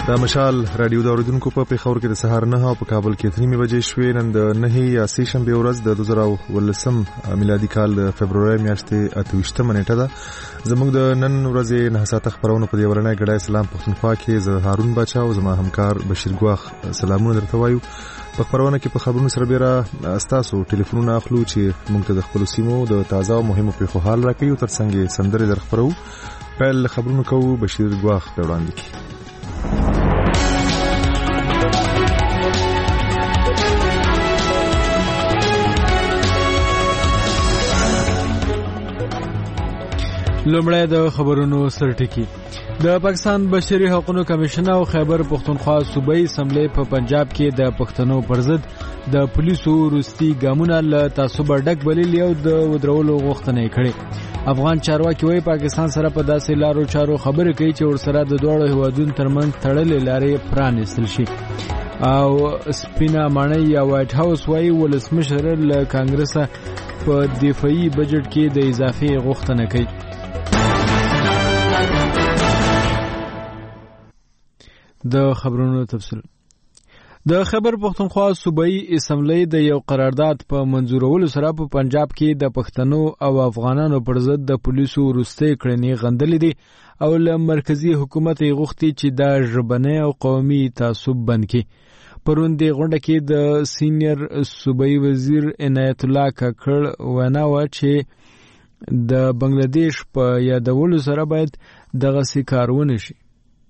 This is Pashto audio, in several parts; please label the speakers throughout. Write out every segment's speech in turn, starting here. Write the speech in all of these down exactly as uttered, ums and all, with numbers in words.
Speaker 1: د مشال رادیو د اوریدونکو په پیښور کې د سهار نه او په کابل کې اته نیمې بجې شوې. نن د نهه یا سه شنبه ورځ د دوه زره ولسم میلادي کال د فبرवरी میاشتې اته ویشتمه نیټه ده. زموږ د نن ورځې نه ساعته خبرونه په دې ورنۍ غړای سلام پښتونخوا کې زه هارون بچا او زما همکار بشیر ګواخ سلامونه درته وایو. په خبرونه کې په خبرونو سره بیره استاسو ټلیفونونه اخلو چې موږ ته د خپل سیمو د تازه او مهمو پیښو حال راکړي او ترڅنګ سندرې درخبرو. پیل خبرونه کوو بشیر ګواخ په وړاندې کې.
Speaker 2: لومړی د خبرونو سرټکی. د پاکستان بشري حقوقو کمیشن او خیبر پختونخوا صوبایي اسمبلی په پنجاب کې د پښتنو پر ضد د پولیسو وروستي ګامونه له تعصب ډک بللي او د ودرولو غوښتنه کړې. افغان چارواکي وايي پاکستان سره په داسې لارو چارو خبرې کوي چې ورسره د دوه هیوادونو ترمنځ تړلې لارې پرانیستل شي. او سپینا مانی یا وایټ هاوس وايي ولسمشر له کانګرس په دفاعي بجټ کې د اضافي غوښتنه کوي. د خبرونو تفصیل. د خیبر پختونخوا صوبایي اسمبلی د یو قرارداد په منظورولو سره په پنجاب کې د پښتنو او افغانانو پر ضد د پولیسو وروستي کړنې غندلې دي او له مرکزی حکومت غوښتي چې د ژبنی او قومي تعصب بند کړي. پرون د غونډه کې د سینیئر صوبایي وزیر عنایت الله کاکړ وینا و چې د بنگلاديش په یادولو سره باید دغه سي کارونه شي.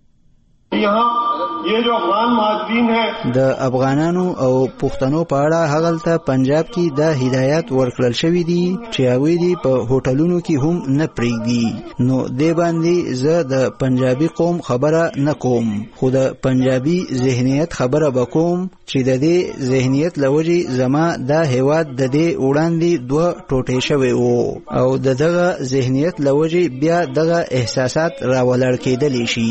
Speaker 3: د افغانانو او پښتنو په اړه هغلته پنجاب کې د هدایت ورکړل شوی دي چې هغوی دي په هوټلونو کې هم نه پرېږدي. نو دې باندې زه د پنجابي قوم خبره نه کوم خو د پنجابي ذهنیت خبره به کوم چې د دې ذهنیت لوجې زما دا هیواد د دې وړاندې دوه ټوټې شوی وو او د دغه ذهنیت لوجې بیا دغه احساسات راولړ کېدلی شي.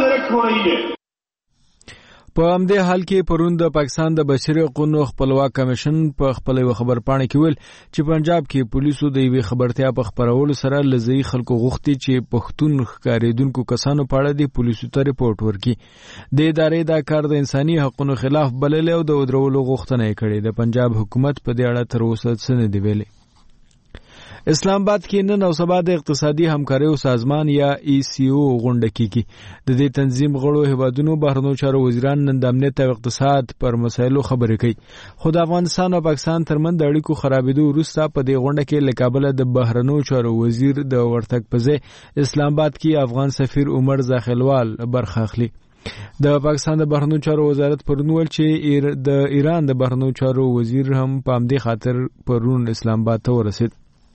Speaker 2: په همدې حال کې پرون د پاکستان د بشري حقوقو خپلواک کمیشن په خپل خبر پاڼه کې ویل چې پنجاب کې پولیسو د یوې خبرتیا په خبرولو سره لزی خلکو غوښتي چې پښتون ښکاریدونکو کسانو په اړه د پولیسو ته رپورټ ورکړي. د ادارې دا کار د انساني حقوقو خلاف بللی او د ودرولو غوښتنه یې کړې. د پنجاب حکومت په دې اړه تر اوسه څه نه دی ویلي. اسلام آباد کې نن او سبا د اقتصادي همکاریو سازمان یا ای سی او غونډه کیږي. د دې تنظیم غړو هیوادونو بهرنیو چارو وزیران نن د امنیت او اقتصاد پر مسایلو خبرې کوي. خو د افغانستان او پاکستان ترمنځ د اړیکو خرابېدو وروسته په دې غونډه کې له کابل د بهرنیو چارو وزیر د ورتګ په ځای اسلام آباد کې افغان سفیر عمر زاخیلوال برخه اخلي. د پاکستان د بهرنیو چارو وزارت پرون ویل چې د ایران د بهرنیو چارو وزیر هم په همدې خاطر پرون اسلام آباد ته ورسید.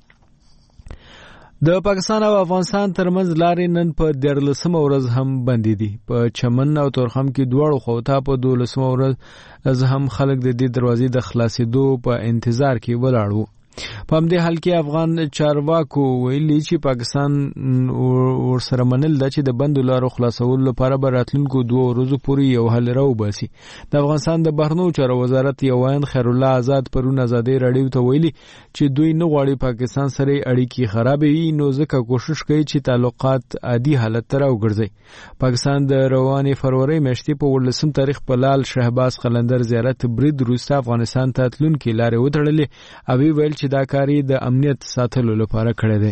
Speaker 2: د پاکستان او افغانستان ترمنځ لارې نن په دیارلسمه ورځ هم بندې دي. په چمن او تورخم کې دواړو خواته په دولسمه ورځ هم خلک د دې دروازې د خلاصېدو په انتظار کې ولاړ وو. په همدې حال کې افغان چارواکو ویلي چې پاکستان ورسره منل ده چې د بندو لارو خلاصولو لپاره به راتلونکو دوه ورځو پورې یو حل راوباسي. د افغانستان د بهرنیو چارو وزارت یو وایند خیر الله آزاد پرون ازادي رادیو ته ویلي چې دوی نه غواړي پاکستان سره اړیکې خرابې وي نو ځکه کوشش کوي چې تعلقات عادي حالت ته راوګرځي. پاکستان د روانې فروری میاشتې په ولسم تاریخ په لال شهباز قلندر زیارت برید وروسته افغانستان ته تلونکي لارې وتړلې او ویل چې دا کاری د امنیت ساتلو لپاره کړی دی.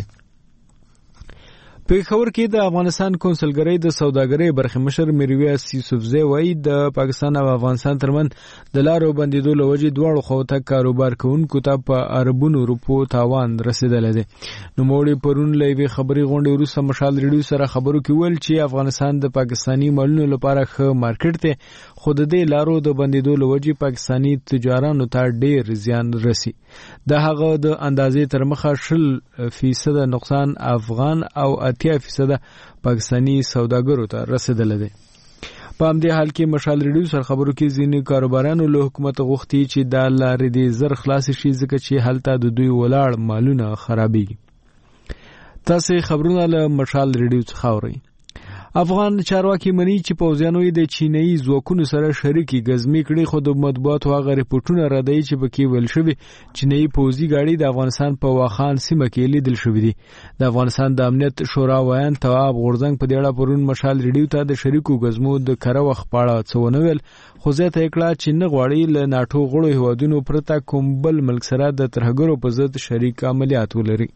Speaker 2: پیښور کې د افغانستان کونسلګرۍ د سوداګرۍ برخه مشر میرویس یوسفزی وایي د پاکستان او افغانستان ترمنځ د لارو بندیدو له وجې دواړو خواته کاروبار کوونکو ته په اربونو روپو تاوان رسیدلی دی. نوموړي پرون له یوې خبري غونډې وروسته مشال ریډیو سره خبرو کې ویل چې افغانستان د پاکستاني مالونو لپاره ښه مارکیټ دی خو د دې لارو د بندیدو له وجې پاکستاني تجارانو ته ډېر زیان رسي. د هغه د اندازې تر مخه شل فیصد نقصان افغان او اتیا فیصد پاکستانی سوداګرو ته رسیدلی دی. په همدې حال کې مشال ریډیو سره خبرو کې ځینې کاروبارانو له حکومت غوښتي چې دا لارې دې زر خلاص شي ځکه چې هلته د دوی ولاړ مالونه خرابېږي. تاسې خبرونه له مشال ریډیو څخه اورئ. افغان چارواکي مني چې پوځیانو یې د چینایي ځواکونو سره شریکي ګزمې کړي، خو د مطبوعاتو هغه ریپورټونه راځي چې پکې ویل شوي چینایي پوځي ګاډي د افغانستان په واخان سیمه کې لیدل شوي دي. د افغانستان د امنیت شورا وایان تواب غورځنګ په دې اړه پرون مشال ریډیو ته د شریکو ګزمو د کره وخت په اړه څه ونه ویل، خو زیاته یې کړه چې نه غواړي له ناټو غړو هیوادونو پرته کوم بل ملک سره د ترهګرو په ضد شریک عملیات ولري.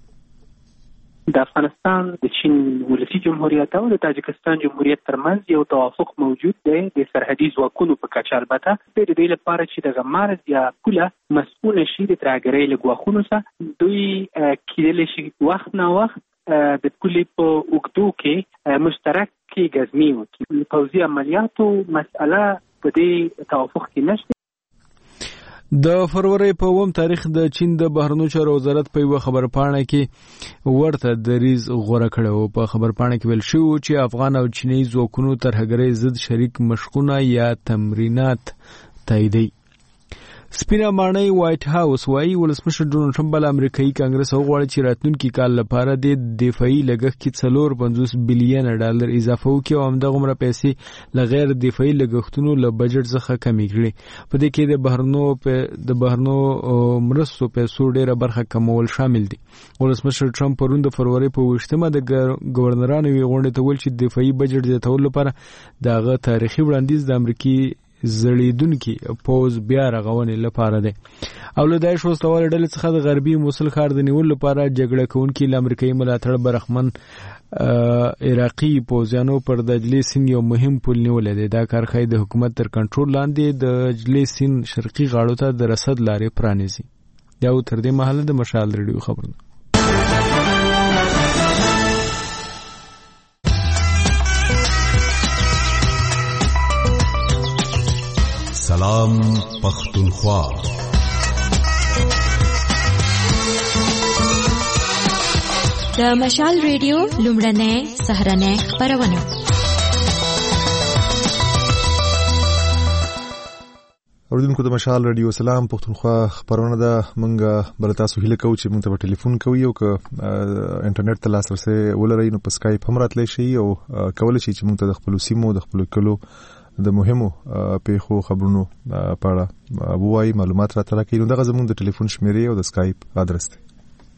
Speaker 4: د افغانستان د چین ولسی جمهوریت او د تاجکستان جمهوریت ترمنځ یو توافق موجود دی د سرحدي ځواکونو په کچه، البته د دې لپاره چې د مرز یا پوله مسؤل شي د ترهګرۍ له ګواښونو څخه دوی کېدلی شي وخت نه وخت د پولې په اوږدو کې مشترک کې ګزمې وکړي. پوځي عملیاتو مسأله په دې توافق کې نشته.
Speaker 2: د فروری په اووم تاریخ د چین د بهرنیو چارو وزارت په یو خبرپاڼه کې ورته دریز غوړه کړه او په خبرپاڼه کې ویل شو چې افغان او چینی ځواکونو ترهګرۍ ضد شریک مشقونه یا تمرینات تاییدي. سپینا مانای وایټ هاوس وايي ولسمشر ډونالډ ټرمپ بل امریکایي کانګرس غواړي چې راتلونکي کال لپاره د دفاعي لګښت کې څلور پنځوس بلین ډالر اضافه وکړي او همدغه عمره پیسې له غیر دفاعي لګښتونو له بجټ څخه کمې کړي. په دې کې د بهرنو د بهرنو مرستو پیسو ډیره برخه کمول شامل دي. ولسمشر ټرمپ پرون د فروری په ویشتمه د گورنرانو یو غونډه ته ویل چې دفاعي بجټ زیاتولو لپاره دغه تاریخي وړاندیز د امریکای زړیدونکي پوز بیا رغونې لپاره ده. او له داعش وسلوال ډلې څخه د غربي موصل ښار د نیولو لپاره جګړه کوونکي له امریکایي ملاتړ برخمن عراقي پوځیانو پر د دجلې سیند یو مهم پل نیولی دی. دا کار ښایي د حکومت تر کنټرول لاندې د دجلې سیند شرقي غاړو ته د رسد لارې پرانیزي. دا و تر دې مهاله د مشال ریډیو خبرونه.
Speaker 5: سلام پختونخوا.
Speaker 6: د مشال ریډیو لومړنۍ سهارنۍ خبرونه.
Speaker 1: اوریدونکو د مشال ریډیو سلام پختونخوا خبرونه ده. مونږ بل تاسو هیله کوو چې مونږ ته په ټلیفون کوي او که انټرنیټ ته لاسرسي ولرئ نو په سکایپ هم راتلی شي او کولی شي چې مونږ ته د خپلو سیمو د خپلو کلو د مهمو پیښو خبرونو په اړه ووایي، معلومات راته راکړي. نو دغه زموږ د ټلیفون شمیرې او د سکایپ ادرس دی.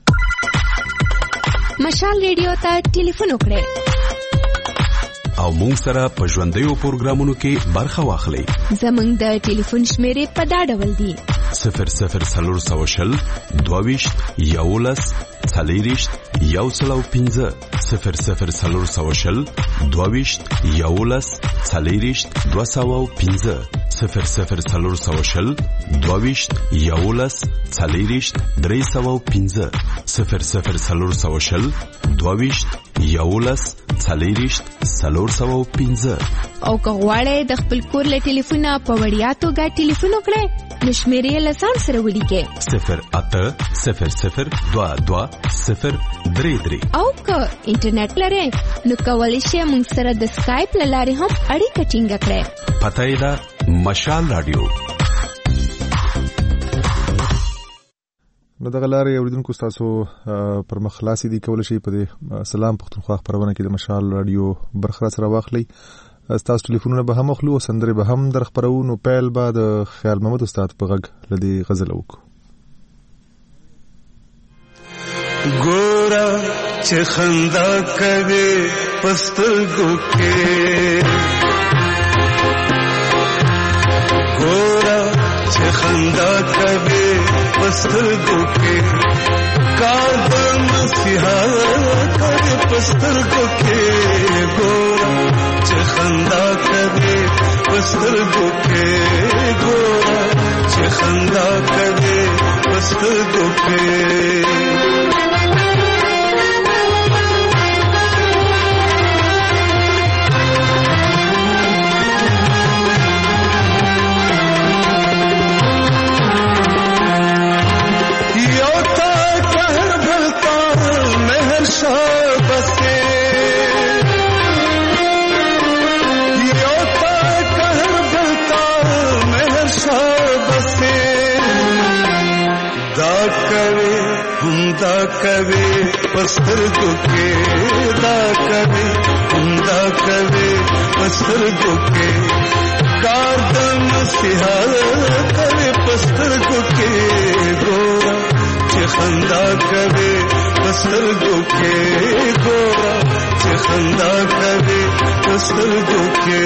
Speaker 6: مشال ریډیو ته ټلیفون وکړئ
Speaker 5: او مونږ سره په ژوندیو پروګرامونو کې برخه واخلئ.
Speaker 6: زموږ د ټلیفون شمیرې په دا ډول دي:
Speaker 5: صفر صفر څلور سوه شل دوهویشت یولس څلېرویشت یو سل او پنځه صفر صفر څلور سوه شل دوهویشت یولس څلېرویشت دوه سوه او پنځه صفر صفر څلور سوه شل دوهویشت یولس څلېرویشت درې سوه او پنځه صفر صفر څلور سوه شل دوهویشت یولس څلېرویشت څلور سوه او پنځه.
Speaker 6: او که غواړئ د خپل کور له ټلیفونه په وړیا توګه ټلیفون وکړئ نو شمیرې له ځان سره ولیکئ: صفر اته صفر صفر دوه دوه صفر درې درې. او که انټرنیټ لرئ نو کولی شئ موږ سره د سکایپ له لارې هم اړیکه ټینګه کړئ.
Speaker 5: پته یې ده مشال رادیو.
Speaker 1: نو دغه لارې اوریدونکو ستاسو پر مخ خلاصې دي. کولی شئ په دې سلام پختونخوا خبرونه کې د مشال رادیو برخه سره واخلئ. ستاسو ټلیفونونه به هم اخلو او سندرې به هم در خپرو. نو پیل به د خیال محمد استاد په غږ له دې غزل وکړو.
Speaker 7: ګوره چې خندا کوي پسترګو کې، ګوره چې خندا کوي پسترګو کې، کار د مسیحا کوي پسترګو کې، ګوره چې خندا کوي پسترګو کې، ګوره چې خندا کوي پسترګو کې. دا کوي پسترګو کې دا کوي دا کوي پسترګو کې کار د مسیحا کوي پسترګو کې ګورا چې خندا کوي پسترګو کې ګورا چې خندا کوي پسترګو کې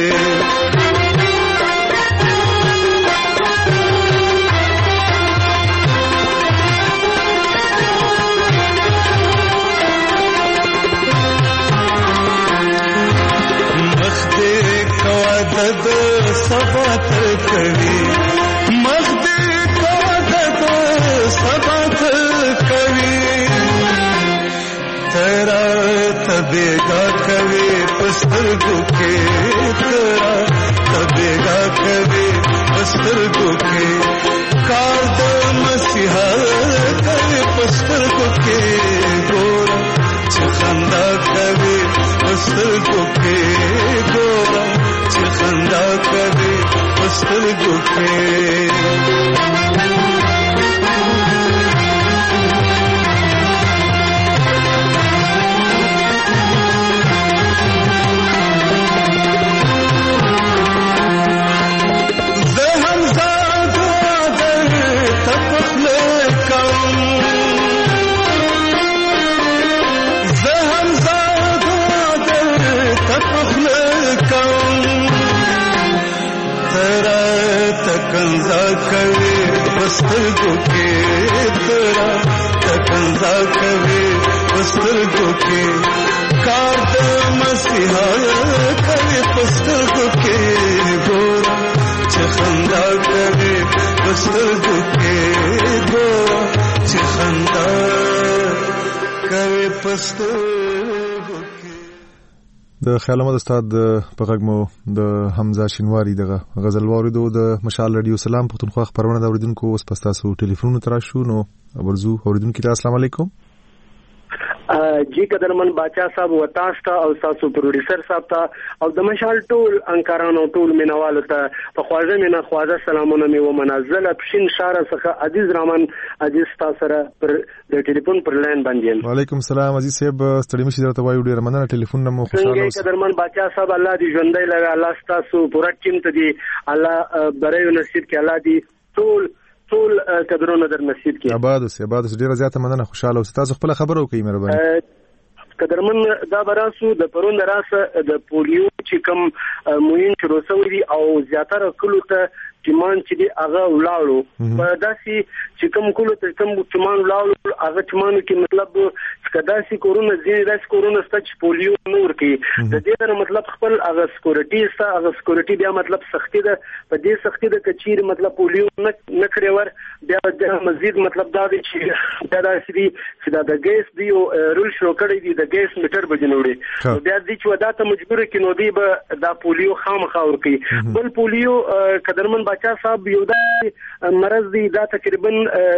Speaker 7: د سبا تر کوي مخدې کا د سبا تر کوي ترا تبېګا کوي پسترګو کې ترا تبېګا کوي پسترګو کې کار د مسیحا کوي پسترګو کې ګورا چې خندا کوي پسترګو کې ګورا خندا کوي پسترګو کې زه هم زاد در تپخل کوم زه هم زاد در تپخل کوم ترا تکنزا کوي پسترګو کې ترا تکنزا کوي پسترګو کې کار د مسیحا کوي پسترګو کې ګورا چې خندا کوي پسترګو کې ګورا چې خندا کوي پسترګو کې
Speaker 1: د خیال احمد استاد په غږ مو د حمزه شینواری دغه غزل واردو د مشال رادیو سلام پښتونخوا خبرونه د اوریدونکو اوس پستاسو ټلیفون تر شو نو ورزو اوریدونکو ته السلام علیکم
Speaker 8: جی قدرمن باچا صاحب و تاسو ته او تاسو پروډوسر صاحب ته او د مشال ټول انکارانو ټول مینوالو ته په خواجه مینا خواجه سلامونه می و منزله پښین شاره څخه عزیز رحمان عزیز تاسو سره پر د ټلیفون پر لاین باندې
Speaker 1: وعلیکم السلام عزیز صاحب ستړي مشي درته وایو ډیر مننه ټلیفون نمو خوشاله
Speaker 8: اوسئ قدرمن باچا صاحب الله دې ژوندۍ لري الله تاسو پوره چمت دي الله برایو نصیب کې الله دې ټول ټول قدرونه در نصیب کړي
Speaker 1: آباد اوسئ آباد اوسئ ډیره زیاته مننه خوشاله اوسئ تاسو خپل خبرو کوي مهرباني
Speaker 8: قدرمن دا براسو د پرون راسه د پولیو چې کوم موین شروع شوی دی او زیاتره کلو ته چمان چې دی هغه ولاړو په داسي چې کوم کلو ته کوم چمان ولاړو هغه چمان کې مطلب کداسي کورونا زیات داسي کورونا ست پولیو نور کې د دې نه مطلب خپل هغه سکیورټي ستا هغه سکیورټي بیا مطلب سختي ده په دې سختي ده کچیر مطلب پولیو نه نه کړی ور بیا د مزید مطلب دا دی چې دا داسي دی چې دا د ګیس دی او رول شو کړی دی د ګیس میټر بجنوړي بیا دې چې ودا ته مجبور کې نو دی به دا پولیو خامخا ور کوي بل پولیو قدرمن باچا صاحب یو دا مرض دی دا تقریبا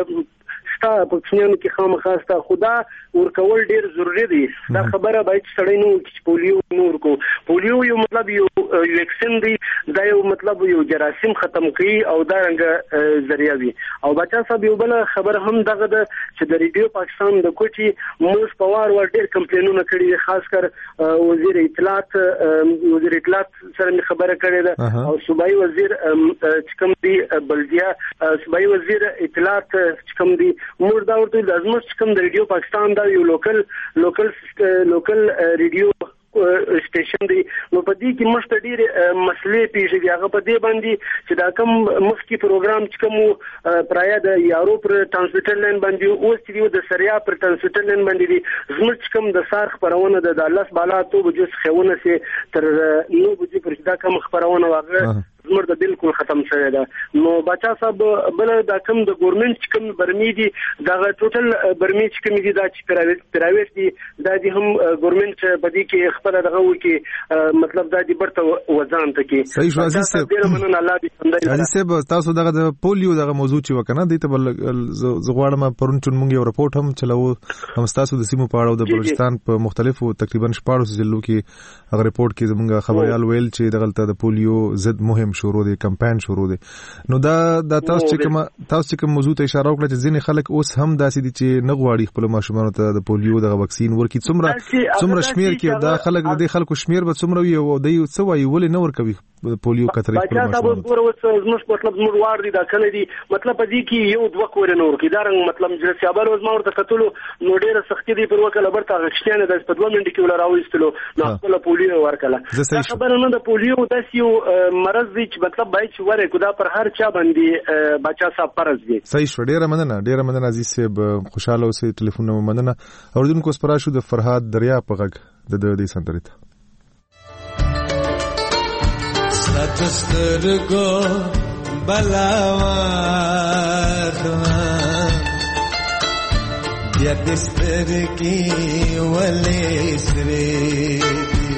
Speaker 8: ستا په څنګه کې خامخا ستا خدا ورکول ډیر ضروری دی دا خبره باید سړی نو چې پولیو نور کو پولیو یو مطلب یو ویکسین دی دا یو مطلب یو جراثیم ختم کوي او دا رنګ ذریعہ وي او بچا صاحب یو بل خبر هم دغه د چې د ریډیو پاکستان د کوټي موږ په وار ور ډیر کمپلینونه کړي خاص کر وزیر اطلاعات وزیر اطلاعات سره خبره کړې ده او صوبایي وزیر چې کوم دی بلدیه صوبایي وزیر اطلاعات چې کوم دی موږ دا ورته د ازمت چې کوم د ریډیو پاکستان دا یو لوکل لوکل لوکل ریډیو سټیشن دی نو په دې کې مشته ډېر مسلې پیښې دي هغه په دې باندې چې دا کوم مخکې پروګرام چې کوم پرایا د یارو پر ټرانسمیټر لاین باندې اوس چې د سریا پر ټرانسمیټر لاین باندې دي زموږ کوم د سار خبرونه د الله بالا تو بجو خونه سي تر نو بجو پر دا کوم خبرونه واغه زموږ د بالکل ختم شوی ده نو بچا صاحب بل دا کوم د ګورنمنت چې کوم برمی دي دا ټوټل برمی چې کوم دي دا چې پرایویټ پرایویټ دي دا دي هم ګورنمنت په دې کې خپل دغه وکي مطلب دا دي برته وزن ته کې
Speaker 1: صحیح شو عزیز صاحب عزیز صاحب تاسو دغه د پولیو دغه موضوع چې وکنه دي ته زغواړم پرون چون مونږ یو رپورت هم چلو هم تاسو د سیمو په اړه د بلوچستان په مختلفو تقریبا شپږ ضلعو کې هغه رپورت کې زموږ خبريال ویل چې دغه د پولیو ضد مهم مهم شروع دي کمپاین شروع دي نو دا د تاسو چې کوم تاسو چې کوم موضوع ته اشاره وکړه چې ځینې خلک اوس هم داسې دي چې نه غواړي خپل ماشومان ته د پولیو د واکسین ورکړي څومره څومره شمیر کې دا خلک د خلکو شمیر به څومره وي او دوی څه وایي ولې نه ورکوي پولیو کترې
Speaker 8: خپل ماشومان ته زموږ مطلب زموږ وار دي دا کله دي مطلب دې کې یو دوه کور نه ورکړي دا رنګ مطلب چې سیابل وز ما ورته کتلو نو ډېر سختي دي پر وکړه برته غشتنه د په دوه منټ کې ولا راوېستلو نو خپل پولیو ورکړه دا خبره نه د پولیو د یو مرض دی چې مطلب باید چې ورکو دا پر هر چا باندې بچا صاحب فرض دی
Speaker 1: صحیح شو ډېر مننه ډېر مننه عزیز صاحب خوشاله اوسئ ټلیفون مو مننه اوردونکو سپرا شو د فرهاد دریا په غږ د دې سندرې
Speaker 7: سترګو بلاوا بیا د سترګې ولې سرې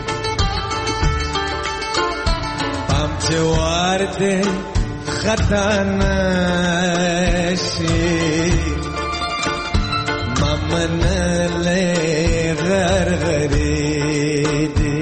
Speaker 7: پام چې وار دې خطا نشي ممن له غرغرې دي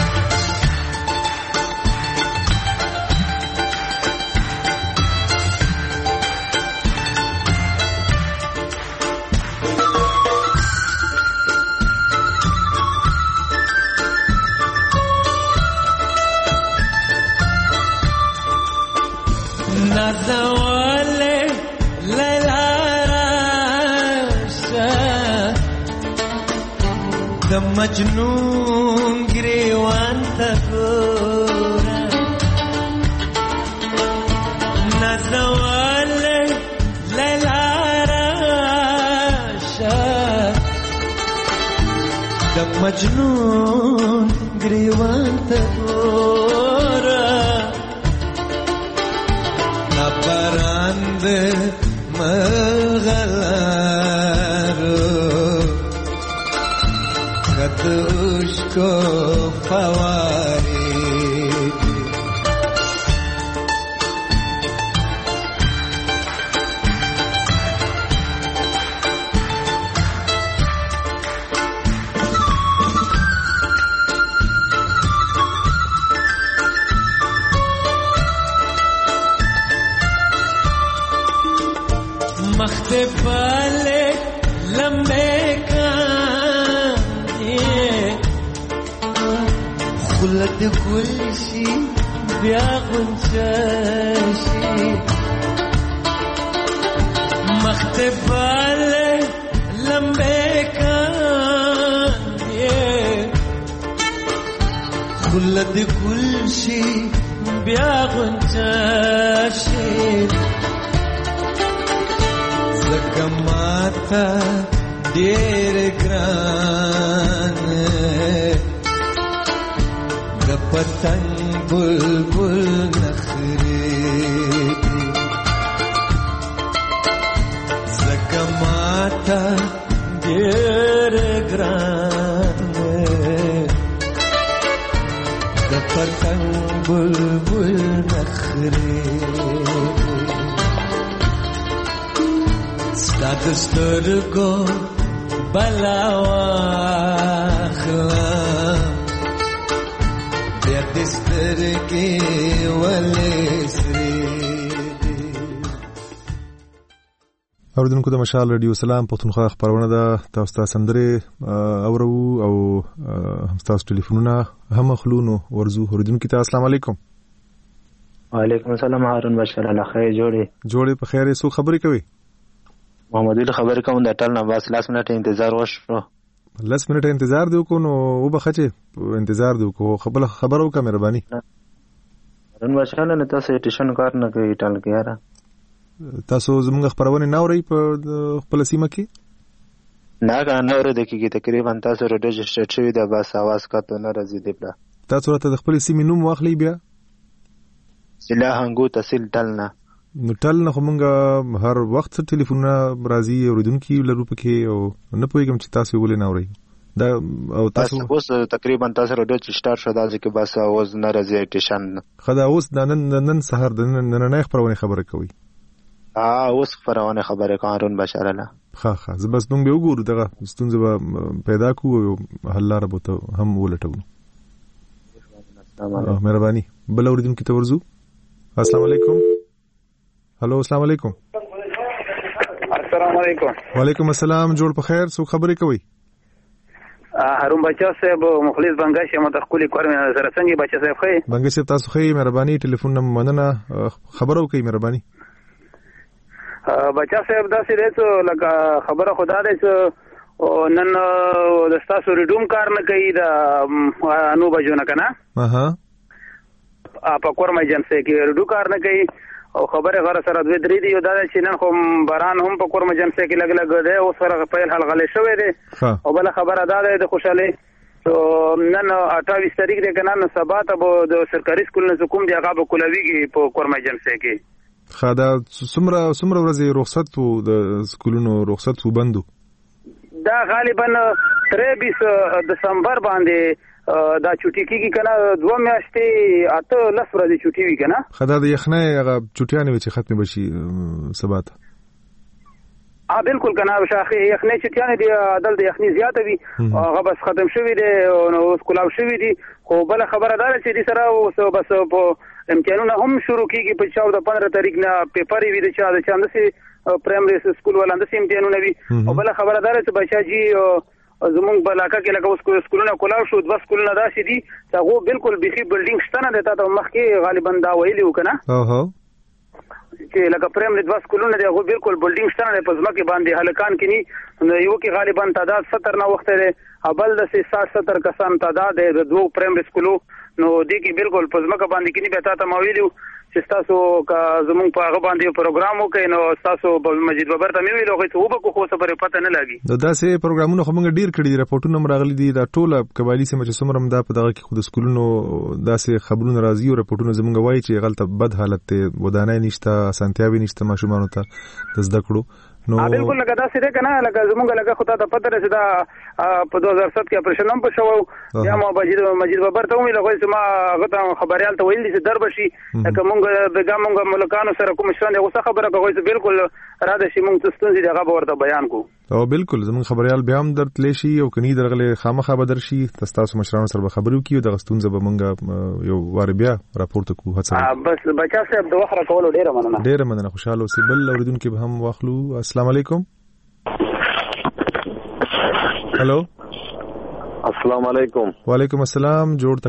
Speaker 7: مجنون گریوان تکورا نزوال لیلا راشا د مجنون گریوان تکورا نپراند مغلارو उसको फवारे मख्ते पाले लंबे خلد كل شيء بياخد شاشي مختف علي لمبكان خلد كل شيء بياخد شاشي زكماتا دير گران پتنگ بلبل نخریدی زکماتا دیر گرانه د پتنگ بلبل نخریدی ستا دسترگو بلاواخلام دسترګې ولې سرې
Speaker 1: اوردونکو د مشال رادیو سلام پښتونخوا خبرونه ده تاسو ته سندره اورو او هم تاسو ټلیفونونه هم خلونو ورزو اوردونکو ته السلام علیکم
Speaker 9: وعلیکم السلام هارون بشر الله خیر جوړې
Speaker 1: جوړې په خیر سو خبرې کوي
Speaker 9: محمد الله خبرې کوم د ټل نه بس لاس منټه انتظار وشو
Speaker 1: لس منټه انتظار دی کو نو و بخچه انتظار دی کو خبر خبرو کا مهرباني
Speaker 9: رن وشاله نه تاسو ټیشن کار نه کوي ټال کې یاره
Speaker 1: تاسو زموږ خبرونه نه اوري په خپل سیمه کې
Speaker 9: نه کا نه اوري د کې تقریبا تاسو ريجستر شوی د بس आवाज کا ته نه راځي دی بلا
Speaker 1: تاسو راته د خپل سیمې نوم واخلي بیا
Speaker 9: سلا هنګو تحصیل ټلنا
Speaker 1: نو ټل نه کومه هر وخت ټلیفون راځي اوریدونکو لرو پکې او نه پوهیږم چې تاسو ولې نه اوري دا او تاسو
Speaker 9: اوس تقریبا تاسو رادیو چې سٹارټ شو دا چې بس اوس نه راځي ټیشن
Speaker 1: خدا اوس د نن نن سحر د نن نه خبرونه خبره کوي
Speaker 9: اه اوس خبرونه خبره کارون بشر الله
Speaker 1: ها ها زه بس نوم به وګورم دغه ستونزه به پیدا کوو حل لاره به هم ولټو مهرباني بل اوریدونکو ته ورزو السلام علیکم. هلو السلام علیکم.
Speaker 10: السلام علیکم.
Speaker 1: وعلیکم السلام. جوړ په خیر. څو خبرې کوي؟
Speaker 10: هارون بچا صاحب مخلص بنگاش یم د خپل کور مې سره څنګه بچا صاحب خې
Speaker 1: بنگاش صاحب تاسو خې مهرباني ټلیفون نم مننه خبرو کوي مهرباني.
Speaker 10: بچا صاحب دا سې دې لکه خبره خدا دې نن د تاسو ریډوم کار نه کوي دا انو بجو نه کنه
Speaker 1: اها
Speaker 10: په کور مې جنسه کې ریډو کار نه کوي او خبره غره سره دوی درې دی دا چې نن خو باران هم په کور مې جنسه کې لګ لګ دی او سره په هل غلې شوې دی او بل خبره دا ده د خوشاله تو نن اٹھائیس تاریخ دی کنه نو سبا ته د سرکاري سکول نه کوم دی هغه په کولويږي په کور مې جنسه کې
Speaker 1: خدا سمره سمره ورځې رخصت وو د سکولونو رخصت وو بندو
Speaker 10: دا غالبا تریس دسمبر باندې دا چټي کیږي کنه دوه میاشتې اته لس ورځې چټي وی کنه
Speaker 1: خدا د یخنه هغه چټیانه چې ختم بشي سبات
Speaker 10: ا بالکل کنه شاخه یخنه چټیانه دی عدل د یخنی زیاته وی هغه بس ختم شوی دی نو اوس کولاو شوی دی خو بل خبره ده چې دې سره اوس بس په امتحانونه هم شروع کیږي په چودہ پندرہ تاریخ نه پیپر وی د چا د چاندسي پرایمری سکول ولانده سیم امتحانونه وی او بل خبره ده چې بچاجي زمونږ بلاکه کې لکه اوس سکولونه کولاو شو د سکولونه داسې دي چې هغه بالکل بيخي بلډینګ شته نه ده ته مخکې غالبا دا ویلی وکنه
Speaker 1: اوه
Speaker 10: چې لکه پرایمری د سکولونه دی هغه بالکل بلډینګ شته نه په ځمکه باندې هلکان کې نو یو کې غالبا تعداد ستر نه وخت دی ابل د سات ستر کسان تعداد د دوه پرایمری سکولو نو دې کې بالکل په ځمکه باندې کې نه به تاسو مویلو چې تاسو کا زمونږ په هغه باندې پروګرام وکړي نو تاسو په مسجد بابر ته ویلو چې وبکو خو څه پرې پته نه لګي
Speaker 1: دا سه پروګرامونه خو موږ ډیر کړي راپورټونه مرغلي دي دا ټوله قبایلی سم چې سمرم دا په دغه کې خود سکولونو دا سه خبرونه راځي او راپورټونه زمونږ وایي چې غلطه بد حالت ته ودانای نشته اسانتیاوي نشته ماشومان ته د زده کړو نو
Speaker 10: بالکل لکه دا سره کنه لکه زمونږ لکه خو ته پته رسیدا په دو هزار سات کې اپریشن هم پښو یا ما مسجد مسجد بابر ته ویل غوښ ما غته خبريال ته ویل چې دربشي لکه مونږ دغه مونږ ملکانو سره کوم شان یو څه خبره کوي چې بالکل را ده شي مونږ تاسو دغه ورته بیان کو
Speaker 1: او بالکل زمونږ خبريال بیا هم درتلی شي او کني درغله خامخا بدر شي تاسو مشرانو سره خبرو کیو د غستون زب مونږ یو وار بیا راپورټ کو هڅه
Speaker 10: بس بچا صاحب د وخره کول ډیره مننه
Speaker 1: ډیره مننه خوشاله اوسې بل اوریدونکو به هم واخلو. السلام علیکم. هلو
Speaker 11: السلام علیکم.
Speaker 1: وعلیکم السلام. جوړ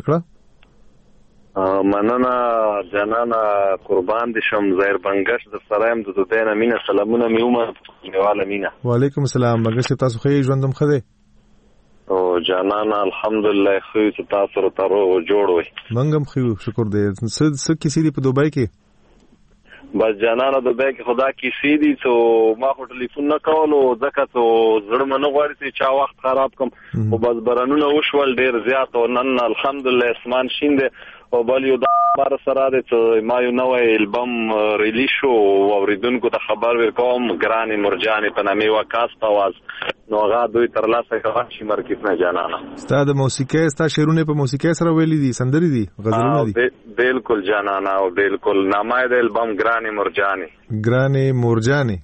Speaker 1: تکړه
Speaker 11: مننه جنانا قربان دي شم زهر بنگش د سرایم د دینه مینه سلامونه میومه میواله مینه.
Speaker 1: وعلیکم السلام. بنگش تاسو خې ژوندم خده
Speaker 11: او جنانا الحمدلله خو چې تاسو ته ورو جوړ وي
Speaker 1: منګم خو شکر دې څه څه کیسې دی په دوبای کې
Speaker 11: بس جنانا د بیگ خدا کیسې دي ته ما خو ټلیفون نه کولو ځکه ته زړه منه غواړي چې چا وخت خراب کم او بس برانونه وشول ډیر زیات او نن الحمدلله اسمان شین دی او بل یو د بار سره د ما یو نوې البم ریلیز شو او اوریدونکو ته خبر ورکوم ګرانی مرجانی په نامه وکاس تواز نو هغه دوی تر لاسه کوي چې مرکز نه جانانا
Speaker 1: ستاد موسیقي ستا شعرونه په موسیقي سره ویلي دي سندري دي غزلونه دي
Speaker 11: بالکل جانانا او بالکل نامه د البم ګرانی مرجانی
Speaker 1: ګرانی مرجانی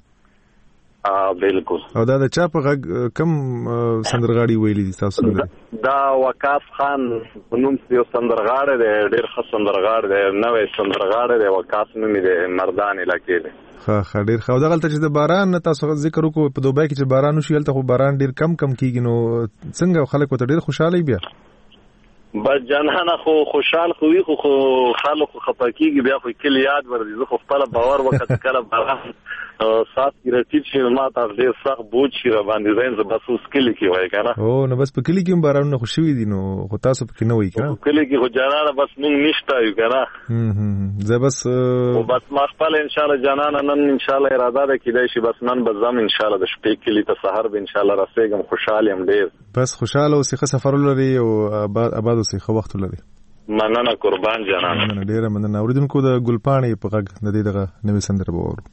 Speaker 11: ا بالکل
Speaker 1: او دا د چا په غږ کم سندرغاړي ویلي دي تاسو سره
Speaker 11: دا وقاص خان نوم یو سندرغاړی دی ډیر ښه سندرغاړی دی نوې سندرغاړی دی وقاص نوم دی مردان علاقې دی
Speaker 1: ښه ښه ډیر ښه دا غلطه چې د باران تاسو ذکر وکړو په دوبای کې چې باران وشي هلته خو باران ډیر کم کم کیږي نو څنګه خلک وته ډیر خوشاله بیا
Speaker 11: بس جنانا خو خوشحال خو وي خو خلک خپکیږي بیا خو کلی یاد ورځي زه خو خپل باور وکړ کله باران سات کې رټی چې ما ته ډیر سخت بوج شي را باندې زین زه بس اوس کلی کې وای کنه
Speaker 1: او نو بس په کلی کې بارانونه خوشوي دي نو خو تاسو پکې نه وای کنه
Speaker 11: کلی کې خو جنانا بس مونږ نشته یو کنه
Speaker 1: هم هم زه بس
Speaker 11: او بس ما خپل ان شاء الله جنانا نن ان شاء الله اراده ده کېدای شي بس نن بزم ان شاء الله د شپې کلی ته سحر به ان شاء الله راسېږم خوشاله يم ډیر
Speaker 1: بس خوشاله اوسې ښه سفر لري او آباد آباد اوسې ښه وخت لري
Speaker 11: مننه قربان جنانا
Speaker 1: مننه ډیر مننه اوریدونکو د ګلپاڼې په غږ د دې دغه نوې سندره به وورو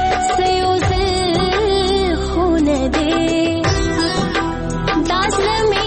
Speaker 12: Let me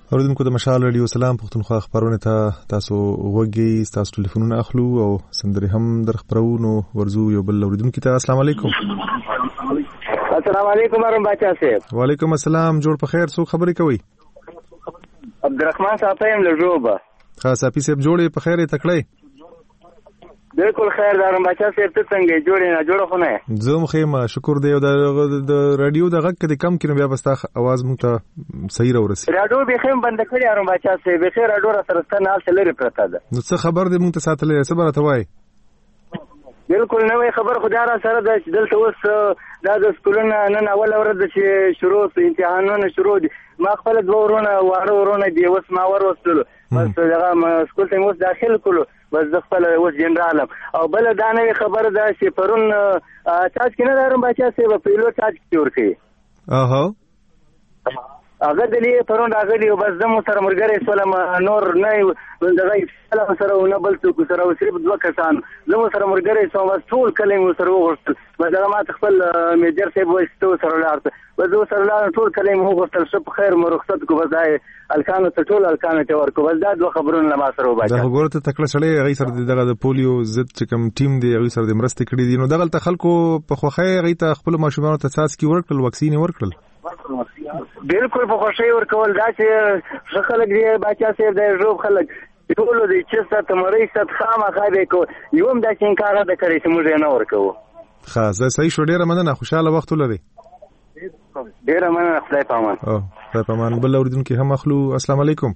Speaker 1: اوریدونکو د مشال رادیو سلام پښتونخوا خبرونه ته تاسو وګورئ، تاسو ټلیفونونه اخلو او سندري هم در خبرو. نو ورزو یو بل اوریدونکو ته السلام علیکم.
Speaker 12: السلام علیکم ورحمت بچا صاحب.
Speaker 1: وعلیکم السلام، جوړ په خیر. څوک خبرې کوي؟
Speaker 12: عبدالرحمن صاحب یم له جوبه.
Speaker 1: خاص اپی صاحب جوړې په خیر تکړه؟
Speaker 12: بالکل خیر دارم بچا صاحب. ته څنګه جوړې نه جوړه خو نه؟
Speaker 1: زه مخه شکر دی. د رادیو د غږ کده کم کینو بیا بس تا आवाज مونږ ته صحیح راورسي.
Speaker 12: رادیو به خیم بند کړی ارم بچا صاحب. به خیر رادیو را سره ستنه حال لري پرته ده.
Speaker 1: نو څه خبر دې مونږ ته ساتلې؟ څه برته وای؟
Speaker 12: بالکل نوې خبر خو دا را سره ده چې دلته اوس دا د سکولونو نن اول ورځ چې شروع امتحانونه شروع دي. ما خپل دوه ورونه واره ورونه دی اوس ما ور وستلو بس دغه سکول ته اوس داخل کولو بس د خپل اوس جنرالم. او بل دا نوې خبر ده چې پرون چاچ کې نه دارم بچا سه په پیلو چاچ کې ورکی.
Speaker 1: اها
Speaker 12: هغه دلی پرون راغلی او بس زمو سره مرګره سلام نور نه دغه سلام سره نه بل څوک سره او صرف دوه کسان زمو سره مرګره سو بس ټول کلمې سره وغوښتل. بس هغه ما خپل میجر صاحب وستو سره لارته بس زه سره لار ټول کلمې وغوښتل. شپ خیر مو رخصت کو بس دای الکانو ته ټول الکانو ته ورکو. بس دا دوه خبرونه ما سره وباچا.
Speaker 1: دا وګورته تکړه سړی هغه سره دغه د پولیو ضد چې کوم ټیم دی هغه سره د مرسته کړې دي. نو دغه ته خلکو په خوخه هغه ته خپل ماشومان ته اساس کی ورکړل، واکسین ورکړل.
Speaker 12: بالکل په خوشي ورکول دا چې خلک دی بچا صاحب د روب خلک ټول دي چې ست مریض ست خامخا به کو یوم د څنګه د کړی چې موږ نه ورکو.
Speaker 1: خاص صحیح شو. ډیره مننه، خوشاله وخت ولري.
Speaker 12: ډیره مننه، خدای پامان.
Speaker 1: او خدای پامان. بل اوریدونکو هم اخلو. السلام علیکم.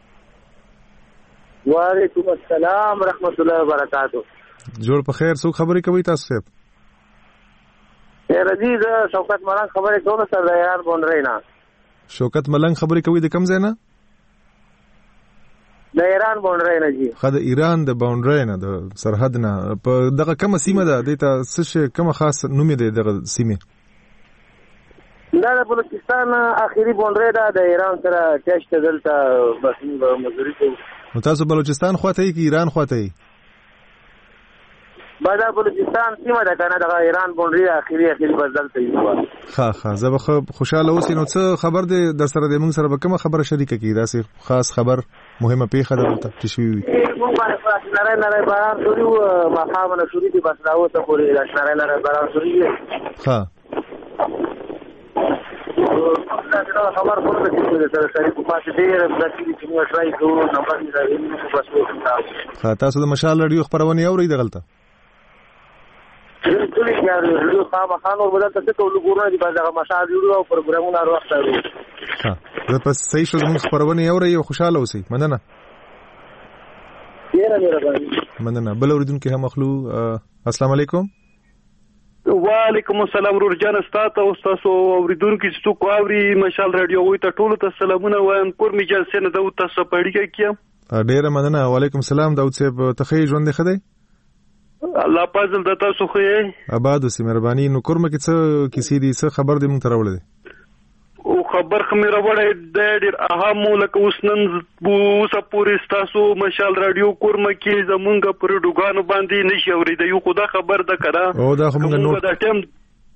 Speaker 13: وعلیکم السلام ورحمت الله وبرکاتہ.
Speaker 1: جوړ په خیر. څوک خبرې کوي تاسو صاحب؟
Speaker 13: خیر عزیز شوکت ملنګ خبرې کوم سره د ایران بونډري نه.
Speaker 1: شوکت ملنګ خبرې کوي د کوم ځای نه؟
Speaker 13: د ایران بونډري نه جی.
Speaker 1: خا د ایران د بونډري نه د سرحد نه. په دغه کومه سیمه ده د ته څه کومه خاص نوم دی دغه سیمه؟
Speaker 13: دا د بلوچستان اخیری بونډري ده د ایران سره ټیسټ دلته بس موږ مزوري کوو.
Speaker 1: نو تاسو بلوچستان خواته یې کی ایران خواته یې؟
Speaker 13: بعد بلوچستان سیمه ده کنه د ایران بونډري اخیری اخیری بدل ته یو.
Speaker 1: ها ها زه به خوشاله اوسې. نو څه خبر دی در سره د موږ سره به کومه خبره شریکه کی؟ دا سه خاص خبر مهمه پیښه ده ته چې شوی وي.
Speaker 13: موږ باندې نړۍ نړۍ باران شروع ما خامنه شروع دي بس راو ته پورې د نړۍ نړۍ باران شروع دي.
Speaker 1: ها
Speaker 13: دا خبر پورته کیږي چې سره په پاتې دی د چې موږ ټرای کوو نو باندې راوړو بس وکړو.
Speaker 1: ها تاسو د مشال رادیو خبرونه اورئ دغلته؟
Speaker 13: ټول یې یو خامہ خانو بدل ته ټول ګورنه دي بعد هغه مشال یو پروګرامونه راوځي.
Speaker 1: ها زه پس صحیح شو موږ خبرونه اورئ او خوشاله اوسئ. مننه.
Speaker 13: ډیره مهرباني.
Speaker 1: مننه. بل اوریدونکو هم اخلو. السلام علیکم.
Speaker 14: وعلیکم السلام ورور جان استاد او تاسو اوریدونکو چې څوک اوري مشال رادیو وي ته ټول ته سلامونه وایم. کور می جان سینه د تاسو پړی کیم.
Speaker 1: ډیره مننه. وعلیکم السلام داود صاحب. ته ژوند خدای
Speaker 14: الله پازل د تاسو خو یې
Speaker 1: آباد اوسې مهرباني. نو کورمه کې څه کیسې دي څه خبر دې مونږ ته راوړل دي؟
Speaker 14: او خبر خو مې راوړی د ډېر اهم لکه اوس نن اوسه پورې ستاسو مشال رادیو کورمه کې زمونږ پر ډوګانو باندې نشي اورېدی. یو خدا خبر ده که نه
Speaker 1: او دا خو مونږ نوټ
Speaker 14: دا ټایم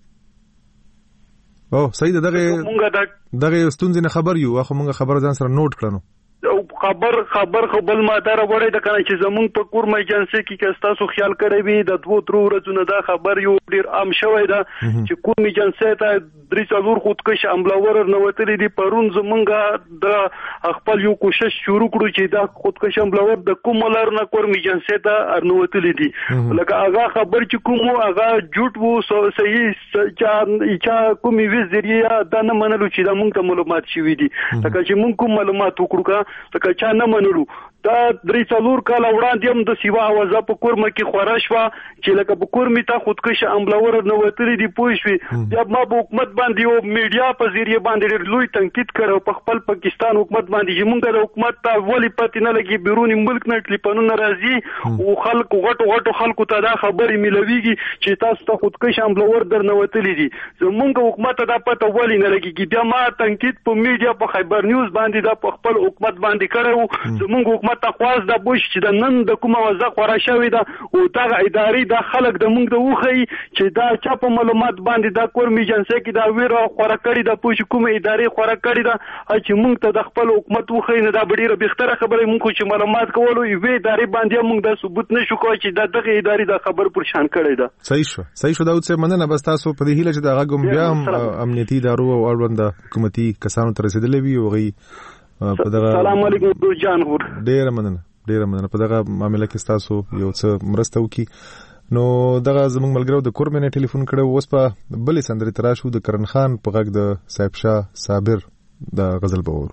Speaker 1: او صحیح ده. دغه دغه ستونزې نه خبر یو خو مونږ خبر ځان سره نوٹ کړنو.
Speaker 14: خبر خبر خو بل ماده راوړی ده کنه چې زمونږ په کور ایجنسی کې که تاسو خیال کړی وي د دوه تر ورځې دا خبر یو ډیر عام شوی ده چې کوم ایجنسی ته درې څلور خودکش حملاور نوتلی دي. پرون زمونږ د خپل یو کوشش شروع کړو چې دا خودکش حملاور د کوم لار نه کور ایجنسی ته نوتلی دي. لکه هغه خبر چې کوم هغه جوټ وو صحیح چې کومي وی ذریعہ دا نه منلو چې دا مونږ ته معلومات شوي دي. لکه چې مونږ کوم معلومات وکړو ځکه چا نه منلو. دا درې څلور کاله وړاندې هم د سیوا اوازه په کورمه کې خوره شوه چې لکه په کورمې ته خودکش حملاور نوتلی دي پوه شوې. بیا ما په حکومت باندې یو میډیا په ذریعه باندې ډېر لوی تنقید کړی په خپل پاکستان حکومت باندې چې مونږ د حکومت ته ولې پاتې نه لګي بیروني ملک نه ټلیفونونه راځي او خلکو غټو غټو خلکو ته دا خبرې میلویږي چې تاسو ته خودکش حملاور در نوتلی دي. زمونږ حکومت ته دا پته ولې نه لګي. بیا ما تنقید په میډیا په خیبر نیوز باندې دا په خپل حکومت باندې کړی و. زمونږ حکومت ته خواست د بوش چې د نن د کومه وزه خورا شوې ده او دغه ادارې د خلک د موږ د وخی چې دا چا په معلومات باندې د کورم ایجنسی کې دا ویره خورا کړی د پوش کومه ادارې خورا کړی ده چې موږ ته د خپل حکومت وخی نه دا ډیره بهتره خبره موږ چې معلومات کولو یوې ادارې باندې موږ د ثبوت نشو کوی چې د دغه ادارې د خبر پر شان کړی ده.
Speaker 1: صحیح شو صحیح شو دا اوس مننه بس تاسو په دې هیله چې دا غوم بیا هم امنیتي ادارو او اړوند حکومتي کسانو ته رسیدلې وي او غي په دغه
Speaker 14: سلام علیکم دو جان هور
Speaker 1: ډیر مننه ډیر مننه په دغه معاملې کې تاسو یو څه مرسته وکي. نو دغه زموږ ملګرو د کورمنه ټلیفون کړو اوس په بلې سندرې تراشو د کرن خان په غږ د صاحب شاه صابر د غزل بور.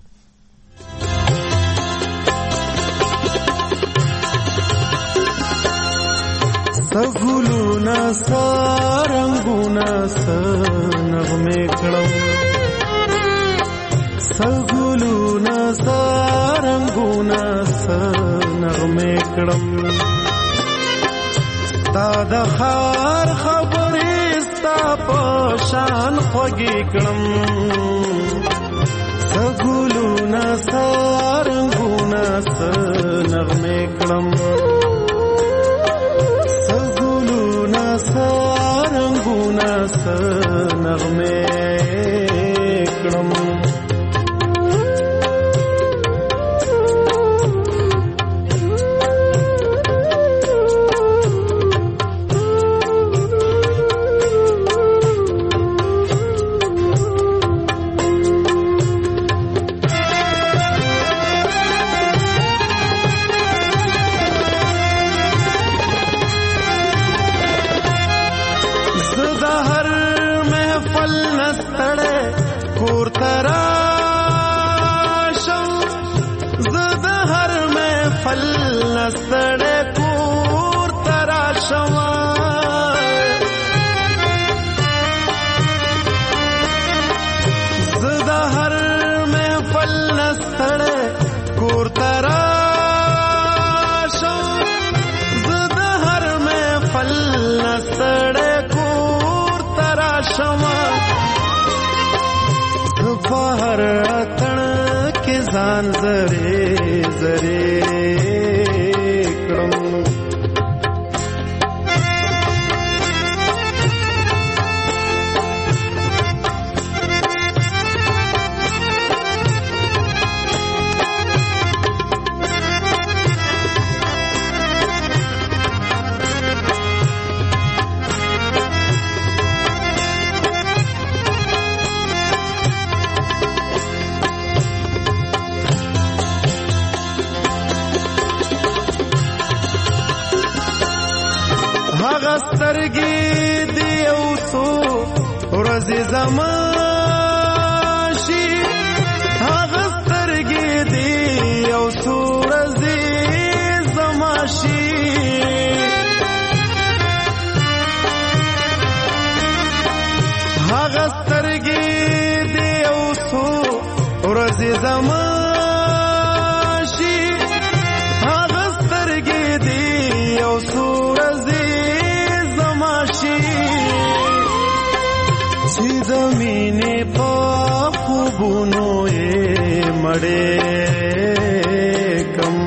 Speaker 7: سغلونا سارنګونا سنغمه کړم سغلونا سارنګونا سنغمه کړم تا د خار خبرې ستا په شان خوږی کړم سغلونا سارنګونا سنغمه کړم سارنګونا سنغمه کړم سړې کور ترا شوا زدا هر محفل نستړې کور ترا شو زدا هر محفل نستړې کور ترا شوا بهر اتن کې ځان زره زره سترګې دی او څو ورځې زماشي هغه سترګې دی او څو ورځې زماشي هغه سترګې دی او څو ورځې زماشي هغه سترګې دی او څو زمینه په خوبونو یې مړې کم.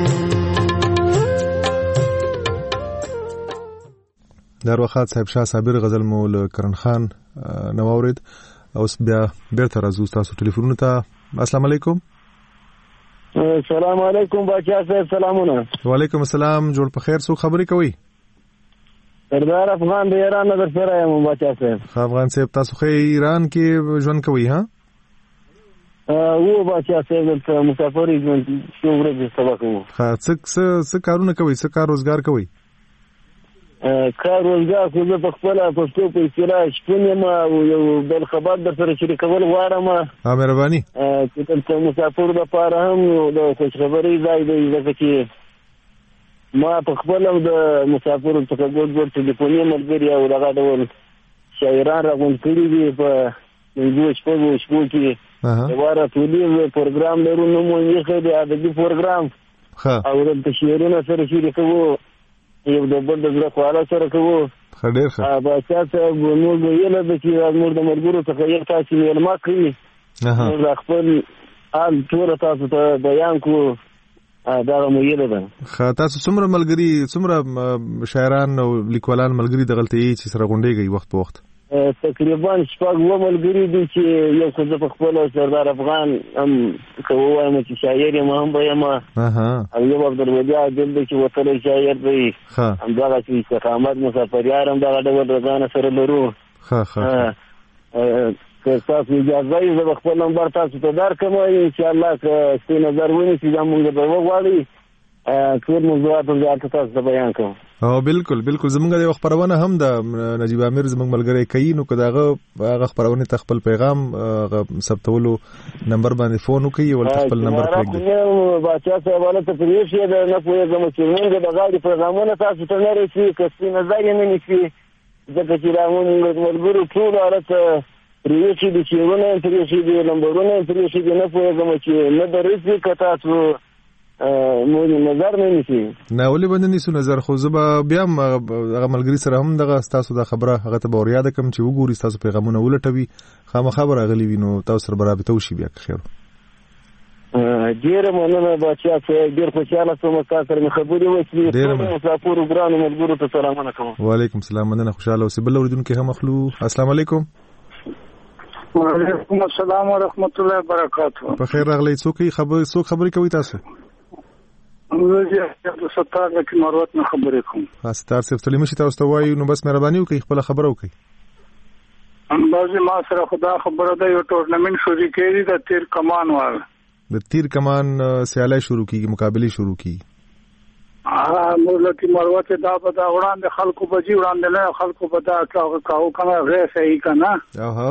Speaker 1: دروخات صاحب شاه صابر غزل مول کرن خان نواورید اوس بیا بیرته راځو تاسو ټلیفون ته. السلام علیکم.
Speaker 15: السلام علیکم بچا صاحب سلامونه.
Speaker 1: وعلیکم السلام جوړ په خیر. سو خبرې کوي
Speaker 15: سردار افغان د ایران نظر سره یم بچا صاحب.
Speaker 1: افغان صاحب تاسو خو ایران کې ژوند کوي ها؟
Speaker 15: او بچا صاحب د مسافر ژوند څو ورځې سبق وو.
Speaker 1: ها څه څه کارونه کوي؟ څه کار روزګار کوي؟
Speaker 15: کار روزګار خو زه په خپله پښتو په اصطلاح شپون یم او یو بل خبر در سره شریکول غواړم.
Speaker 1: مهرباني.
Speaker 15: چې مسافر دپاره هم د خوشخبرۍ ځای دی ځکه چې ما په خپل او د مسافرو څخه ګډ ګډ ټلیفوني ملګري او دغه ډول شاعران راغونډ کړي دي په پنځو شپږو شپو کې یوه راټولي پروګرام لرو نوم یې ایښی دی ادبي پروګرام او دلته شعرونه سره شریکوو یو د بل د زړه خواله سره کوو.
Speaker 1: ډېر ښه.
Speaker 15: باچا صاحب موږ ویله ده چې زموږ د ملګرو څخه یو تاسې مېلمه کړي موږ خپل حال ټوله تاسو ته بیان کړو دا مویل ده.
Speaker 1: خا تاسو څومره ملګری څومره شاعران او لیکوالان ملګری دغلته یې چې سره غونډېږي وخت په وخت؟
Speaker 15: تقریبا شپږ و ملګری دي چې یو څه په خپل سردار افغان هم کووایم چې شاعر یم هم به ما او یو عبدالودی عادل دی چې وتلی شاعر دی همدغه چې استقامت مسافریار هم دغه ډول رضانه سره لرو. که تاسو اجازه یې زه به خپل نمبر تاسو ته درکړم انشاءالله که ستاسو نظر ونیسي دا مونږ به وغواړي ټول موضوعات زیاته تاسو ته بیان کوم.
Speaker 1: او بالکل بالکل زمونږ د خبرونه هم د نجیب امیر زمونږ ملګری کوي نو که دغه هغه خبرونه ته خپل پیغام ثبتولو نمبر باندې فون وکړي او خپل نمبر
Speaker 15: پرېږدي. باچا صاحب ولې ته پریږدي د نه پوهېږم چې موږ د غاړې پیغامونه تاسو ته نه رسي که ستاسو نظر یې نه نیسي ځکه چې دا مونږ ملګرو ټول حالت پریږدي دي شعرونه یې پریږدي دي نمبرونه یې پریږدي دي نه پوهېږم چې نه به رسي که تاسو مونږ نظر نه نیسي.
Speaker 1: نه ولې باندې نیسو نظر خو زه به بیا هم هغه ملګري سره هم دغه ستاسو دا خبره هغه ته به ور یاده کړم چې وګوري ستاسو پیغامونه ولټوي خامخا به راغلي وي نو تاسو سره به رابطه وشي بیا که خیر.
Speaker 15: ډېره مننه باچا صاحب ډېر خوشحاله شوم ستا سره مې خبرې وشوې. ټولو مسافرو ګرانو ملګرو ته سلامونه کوم.
Speaker 1: وعلیکم السلام مننه خوشحاله اوسئ. بل اورېدونکي هم اخلو. السلام علیکم.
Speaker 16: وعلیکم السلام ورحمت الله وبرکاته.
Speaker 1: په خیر راغلی. څوک څوک خبرې کوي تاسو؟
Speaker 16: زه د ستار د کمروت نه خبرې کوم.
Speaker 1: ستار صاحب سلیمه شي تاسو ته وایو نو بس مهرباني وکړئ خپل خبره وکړئ.
Speaker 16: بعضې ما سره خدا خبره ده یو ټورنمنټ شروع کړي د تیر کمان وال
Speaker 1: د تیر کمان سیالۍ شروع کیږي مقابلې شروع کیږي.
Speaker 16: ها مولتي مروت دا په دا وړاندې خلکو بجی وړاندې نه خلکو په دا کاو کاو کنه غیر صحیح کنه
Speaker 1: اها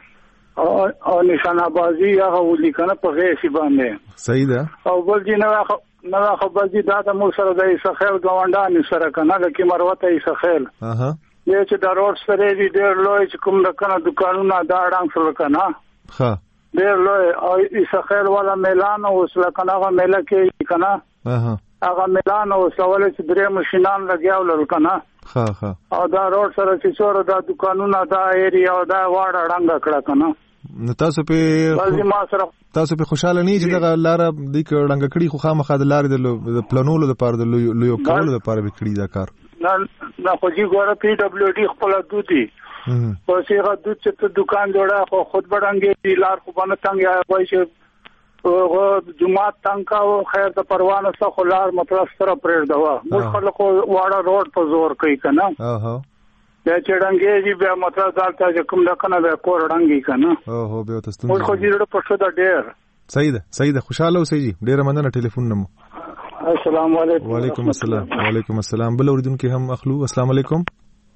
Speaker 16: او نشانه بازی هغه ولي کنه په غیر سی باندې
Speaker 1: صحیح ده.
Speaker 16: او بل جی نه نه خبر دي دا د مو سره د اسخیل غونډان سره کنه لکه مروته اسخیل
Speaker 1: اها
Speaker 16: دې چې د روډ سره دی ډېر لوی چې کوم د کنه دکانونه دا اړم سره کنه
Speaker 1: ها
Speaker 16: ډېر لوی او اسخیل والا میلان او سره کنه هغه میله کې کنه
Speaker 1: اها
Speaker 16: هغه میلان او سوال چې درې ماشينان لګیاول کنه
Speaker 1: ها ها
Speaker 16: او دا روډ سره چې څور دا دکانونه دا ایریا او دا واړه اړنګ کړه کنه
Speaker 1: نو تاسو په تاسو په خوشاله نه چې دغه لار د کړنګ کړي خو خامخا د لار د پلانولو لپاره د لوی کولو لپاره وکړي دا کار
Speaker 16: نه نه خو جی ګوره پی ډبلیو ډی خپل دودي په سیغه دود چې دکان جوړه خو خود بڑنګي لار خو باندې څنګه وای چې او جمعه تنګ او خیر د پروانه څخه خلار مطلب سره پرېږ دوا موږ خلکو واړه روډ په زور کوي کنه
Speaker 1: اها
Speaker 16: دا چړنګي جی بیا مطلب دالته چې کوم لکنه به کور ډنګي کنه
Speaker 1: او هو بیا تاسو
Speaker 16: موږ خو جوړ په شو دا ډېر
Speaker 1: صحیح ده صحیح ده خوشاله اوسئ جی ډېر مننه ټلیفون نمو.
Speaker 16: السلام علیکم.
Speaker 1: وعلیکم السلام. وعلیکم السلام. بل اوریدونکي هم اخلو. السلام علیکم.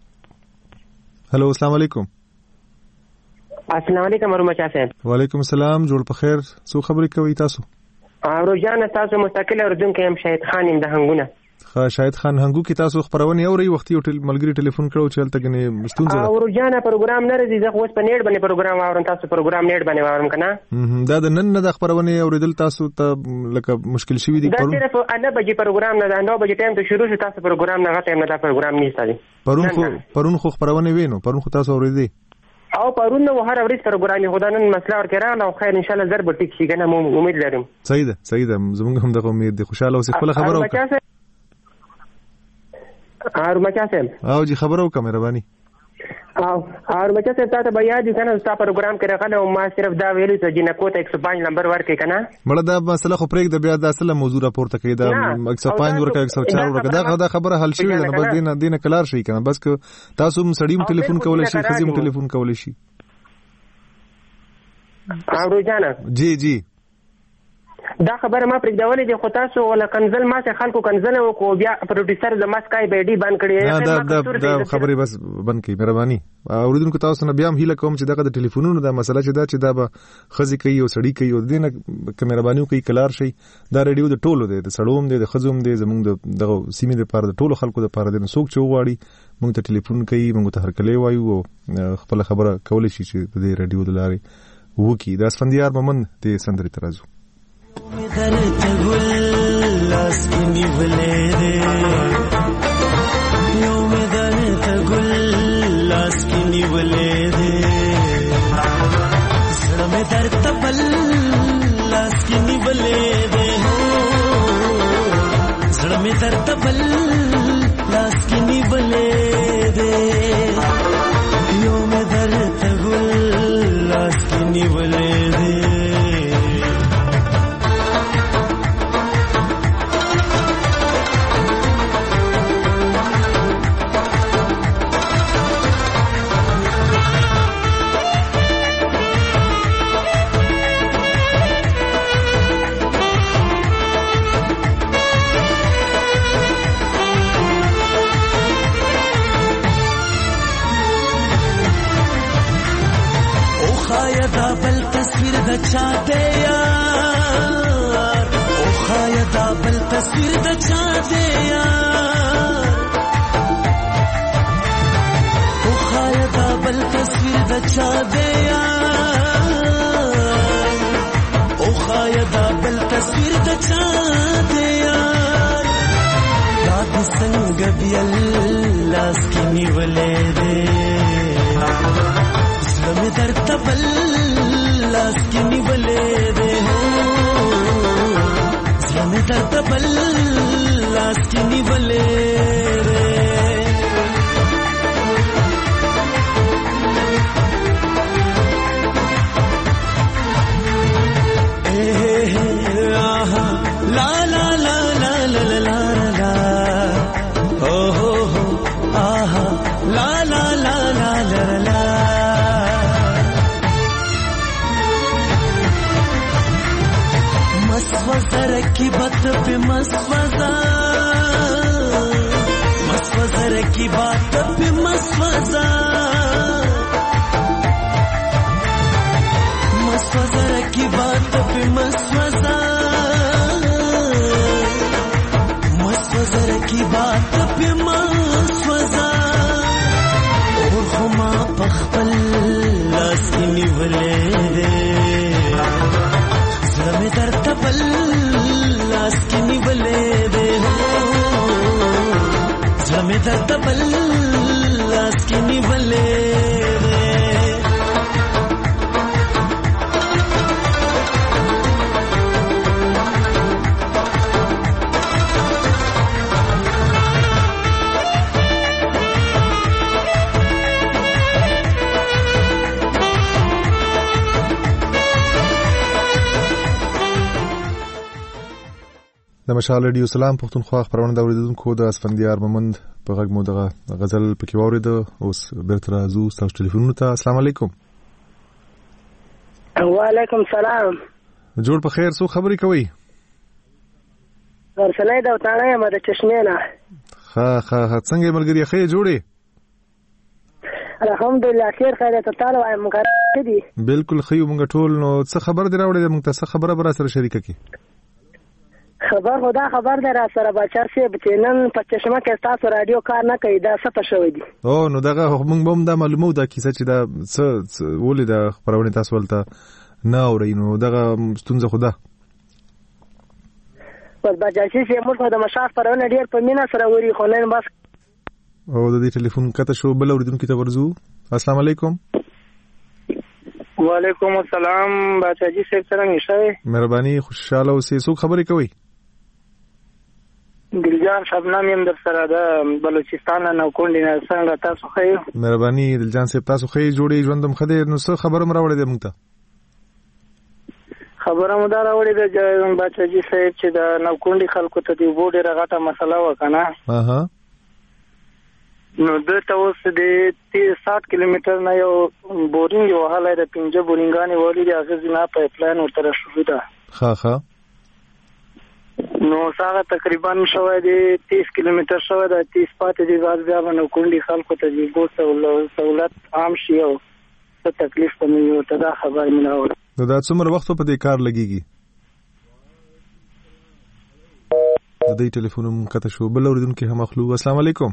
Speaker 1: هلو السلام علیکم.
Speaker 17: السلام علیکم ورحمت الله.
Speaker 1: وعلیکم السلام. جوړ په خیر. څو خبرې کوي تاسو؟
Speaker 17: روزانه تاسو مستقل اوریدونکي هم شاهد خان يم د هنګونه.
Speaker 1: خا شاهد خان هنګو کې تاسو خبرونه اوري وختي یو ملګری ټلیفون کړو چې هلته کني ستونزه
Speaker 17: او روزانه پروګرام نه راځي زه اوس په نیټ باندې پروګرام اورم تاسو پروګرام نیټ باندې اورم کنه
Speaker 1: دا د نن نه د خبرونه اوریدل تاسو ته لکه مشکل شوی دی
Speaker 17: پرون دا صرف انا بجې پروګرام نه دا نو بجې ټایم ته شروع شو تاسو پروګرام نه غته نه دا پروګرام نشته دی
Speaker 1: پرون خو پرون خو خبرونه وینو پرون خو تاسو اوریدي
Speaker 17: او پرون نو هر ورځ پروګرام خدانن مسله ورکړه او خیر ان شاء الله ضرب ټیک شي کنه امید لرم.
Speaker 1: صحیح ده صحیح ده زموږ هم دغه امید دی. خوشاله اوسئ خپل خبرو
Speaker 17: وکړه. اور مچا صاحب
Speaker 1: او جی خبرو کا مهرباني
Speaker 17: او اور مچا صاحب تاسو بیا دي کنه تاسو پروګرام کې راغله او ما صرف دا ویلو چې جنکو ته ایک سو پنځه نمبر ورکې کنه
Speaker 1: مړه دا مسله خو پرېګ د بیا د اصله موضوع راپورته کړي دا ایک سو پنځه ورکه ایک سو چار ورکه دا دا خبره حل شوې ده بس دینه دینه کلار شي کنه بس که تاسو هم سړیم ټلیفون کولای شي خزم ټلیفون کولای شي.
Speaker 17: او روزانه
Speaker 1: جی جی
Speaker 17: دا خبره ما پرېږدولې دي خو تاسو ولا کنزل ما څخه خلکو کنزل وکړو بیا پروډوسر د ماسکای بیډي بند کړی
Speaker 1: دا دا دا خبرې بس بند کړئ مهرباني. اوریدونکو تاسو نه بیا هم هیله کوم چې دغه د ټلیفونونو دا مسله چې دا چې دا به ښځې کوي او سړي کوي او د دې نه که مهرباني وکړئ کلار شي دا ریډیو د ټولو دی د سړو هم دی د ښځو هم دی زموږ د دغه سیمې دپاره د ټولو خلکو دپاره دی نو څوک چې وغواړي موږ ته ټلیفون کوي موږ ته هرکلی وایو او خپله خبره کولی شي چې د دې ریډیو د لارې وکړي. د اسفندیار مومند د سندرې ته راځو.
Speaker 7: درته ګل لاس کې نیولې دې یو مې درته ګل لاس کې نیولې دې زړه مې درته بل لاس کې نیولې دې زلمه درته بل لاس کې نیولې دې یو مې درته ګل لاس کې نیولې دې چاته یار او خایا دا بل تصویر د چاته یار او خایا دا بل تصویر د چاته یار او خایا دا بل تصویر د چاته یار یاد څنګه بیل لاس کې نیولې دې زلمه درته بل لاس کې نیولې دې زلمه درته بل لاس کې نیولې دې لا لا لا لا لا لا لا oh ho ho aha la la la la la la مسوزر کی بات پہ مسوزا مسوزر کی بات پہ مسوزا مسوزر کی بات پہ مسوزا مسوزر کی بات پہ مسوزا اور خما پخپل لاس کی نیولے دے زلمه درته بل لاس کې نیولې دې زلمه درته بل لاس کې نیولې دې
Speaker 1: د مشال رادیو سلام پښتونخوا خبرونه د اوریدونکو د اسفندیار مومند په غږ مو دغه غزل پکې واورید. اوس بیرته راځو تاسو ټلیفونونو ته. السلام علیکم.
Speaker 18: وعلیکم السلام.
Speaker 1: جوړ په خیر. څو خبرې کوي؟
Speaker 18: ورسنۍ د وطنه یم د چشمې نه.
Speaker 1: ها ها ها څنګه ملګری خې جوړې؟
Speaker 18: الحمدلله خیر خیرت تعالی وایم مقرر دي.
Speaker 1: بالکل خې مونږ ټول. نو څه خبر دی راوړې مونږ ته؟ څه خبره بر سره شریکه کی؟
Speaker 18: خبر خدا خبر ده را سره بچا سي بچنن په چشمه کې تاسو رادیو کار نه کوي دا څه پښوي دي.
Speaker 1: او نو دغه موږ هم دا معلومه ده کیسه چې دا څه ولې دا خبرونه تاسو ولته نه اورئ. نو دغه ستونزه خدا
Speaker 18: پر بچا سي موږ د مشاف پرونه ډیر په مینا سره وري خو نن بس.
Speaker 1: او د دې ټلیفون کته شو بل اوریدونکو ته ورزو. السلام علیکم.
Speaker 18: وعلیکم السلام. بچا جی صاحب څنګه شئ؟
Speaker 1: مهرباني خوشاله اوسئ. څوک خبرې کوي؟
Speaker 18: دلجان شبنم یم در سره د بلوچستان نه کونډې نه. څنګه تاسو ښه یو؟
Speaker 1: مهرباني دلجان صاحب تاسو ښه جوړې ژوندم خدای. نو څه خبره مې راوړې ده موږ ته؟
Speaker 18: خبره مو دا راوړې ده بچا جی صاحب چې د نو کونډې خلکو ته دی بوډه رغټه مسله وکنه.
Speaker 1: اها
Speaker 18: نو دته اوس د سات کیلومتر نه یو بورینګ یو حاله د پنځه بورینګانی ولی د اغزنا پایپ لاین ورته شروع ده.
Speaker 1: ها ها
Speaker 18: نو ساغه تقریبا شوه د تیس کیلومتر شوه د تیس پاتې دی باز بیا نو کونډي خلکو ته دی ګو سہولت عام شي او څه تکلیف کوي او ته دا خبر مې راوړ.
Speaker 1: نو دا څومره وخت په دې کار لګيږي؟ د دې ټلیفون کته شو بل اوریدونکو هم اخلو. السلام علیکم.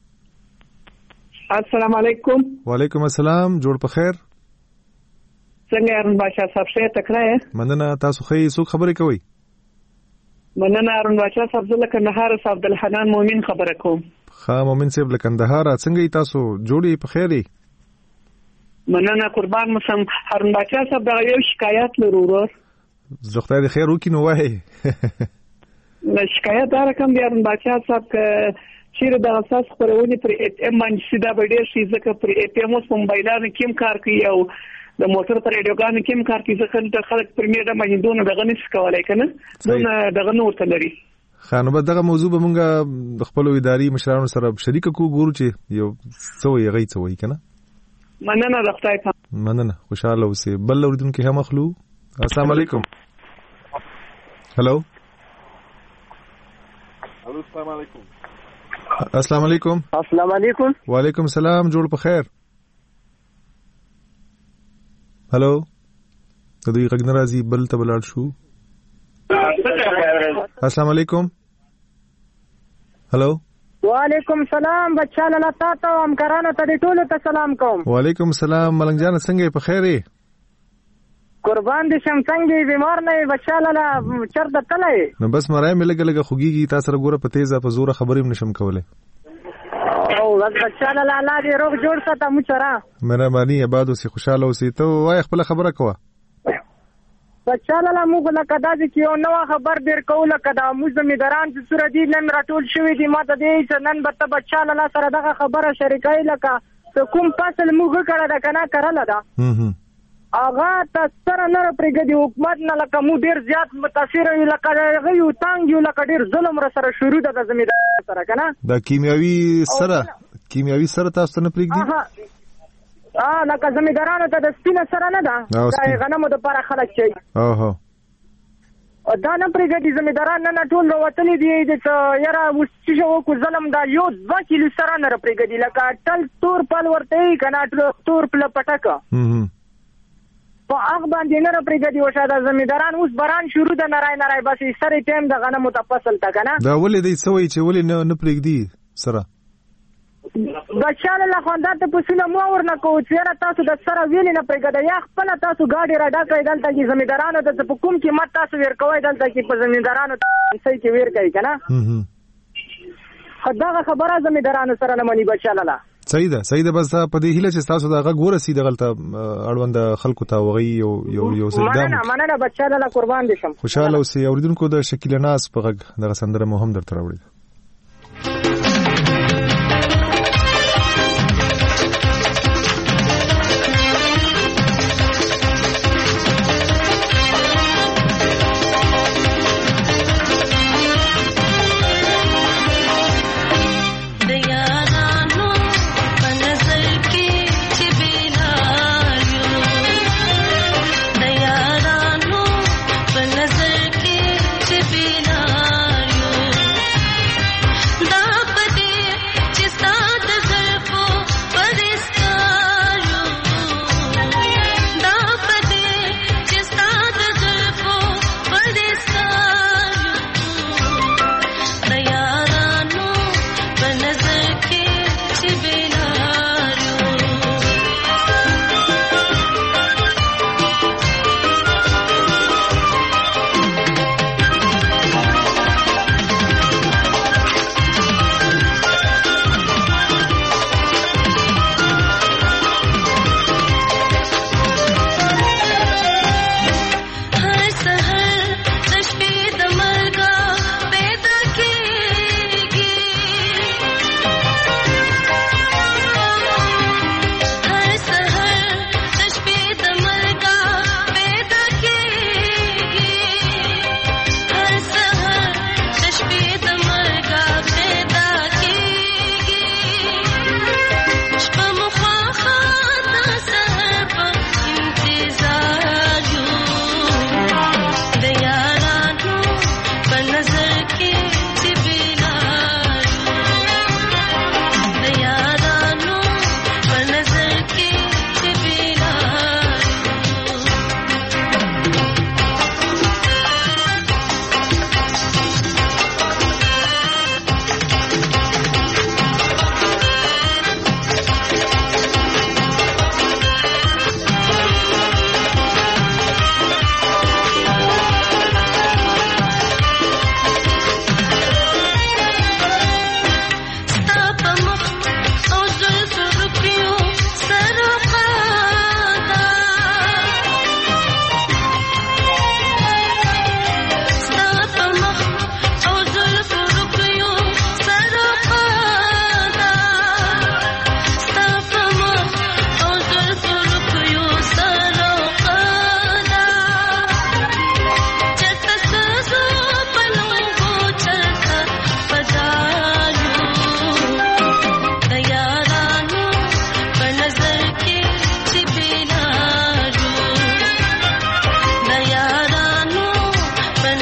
Speaker 19: السلام علیکم.
Speaker 1: وعلیکم السلام. جوړ په خیر.
Speaker 19: څنګه ارن بادشاہ صاحب شه تکړه؟
Speaker 1: مننه. تاسو خې څوک خبرې کوي؟
Speaker 19: مننه ارن بادشاہ صاحب زله کندهار صاحب عبدالحنان مومن خبره کوم.
Speaker 1: ها مومن صاحب له کندهار. څنګه تاسو جوړې په خیرې؟
Speaker 19: مننه قربان مسم. ارن بادشاہ صاحب دا یو شکایت لرو ورور.
Speaker 1: زه خدای دې خیر وکړي. نو وای
Speaker 19: شکایت دا رقم دی ارون بچا صاحب ک چیرې د اساس خبرونه پر ای ټی ام باندې سیده به ډیر شي ځکه پر ای ټی ام اوس په موبایلانو کې کار کوي او د موټر پر ریډیوګانو کې کار کوي ځکه د خلک پر میډه باندې دونه دغه نشي کولای کنه دونه دغه نور تلري
Speaker 1: خانو به دغه موضوع به مونږه د خپل اداري مشرانو سره شریک کو ګورو چې یو څه وي غي څه وي کنه
Speaker 19: مننه د خدای په
Speaker 1: مننه خوشاله اوسئ بل اوریدونکو هم اخلو السلام علیکم هلو
Speaker 20: الو السلام علیکم
Speaker 1: السلام علیکم
Speaker 21: السلام علیکم
Speaker 1: وعلیکم السلام جوړ په خیر هلو د دوی غږ ناراضي بل ته بلال شو السلام علیکم هلو
Speaker 21: وعلیکم السلام بچاله لتا ته همکارانو ته ټول ته سلام کوم
Speaker 1: وعلیکم السلام ملنګ جان څنګه په خیر یې
Speaker 21: قربان دي شم څنګه بیمار نه بچاله لا چرته تلای
Speaker 1: نو بس مرای مې لګ لګ خوګيږي تاسو سره ګوره په تیزه په زوره خبرې نشم کولای
Speaker 21: او بس بچاله لا الله دې روغ جوړ ساته مو چرا
Speaker 1: مېرا مانی آباد اوسې خوشاله اوسې ته وای خپل خبره کوه
Speaker 21: بچاله لا موږ لکه دا چې یو نو خبر ډیر کوله کدا موږ زمیداران چې سره دي نن راټول شوې دي ماته دې چې نن به ته بچاله لا سره دغه خبره شریکای لکه کوم فصل موږ کړه دا کنه کړله دا اغا تاسو نه پرګدي حکومت نه لکه مو ډیر زیات متاثر یو لکه غيو تانګ یو لکه ډیر ظلم را سره شروع ده د زمیدار سره کنه
Speaker 1: دا کیمیاوي سره کیمیاوي سره تاسو نه پرګدي
Speaker 21: اه لکه زمیدارانو ته د سپینه سره نه ده دا غنمو د لپاره خلک چي
Speaker 1: اوه
Speaker 21: دا نه پرګدي زمیداران نه ټول وروتلي دي چې یاره وڅ شو کو ظلم دا یو دوه کیلو سره نه پرګدي لکه ټل تور پل ورته کنه تور پل پټکا په هغه باندې نه پرګدي او شاده زمیداران اوس باران شروع ده نارای نارای بس سره ټیم د غنمو ته فصل تا کنه
Speaker 1: دا ولې دی سوي چې ولې نه نه پرګدي سره
Speaker 21: بچاله لا خواندا ته پوښتنه مو ورنه کو چې تاسو د سره ویل نه پرګدي یا خپل تاسو گاډي را ډاکې دلته کې زمیدارانو ته په کوم کې مت تاسو ور کوی دلته کې په زمیدارانو ته صحیح کې ور کوي کنه خدای خبره زمیدارانو سره نه مني بچاله لا
Speaker 1: صحیح ده صحیح ده بس په دې هیله چې تاسو دا غږ ورسي د غلطه اړوند خلکو ته وغي یو یو یو سیدام
Speaker 21: مننه مننه بچاله لا قربان دي شم
Speaker 1: خوشاله اوسئ اوریدونکو د شکیل ناز په غږ دغه سندره مو هم درته راوړي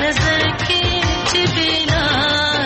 Speaker 20: نظر کې چې بلال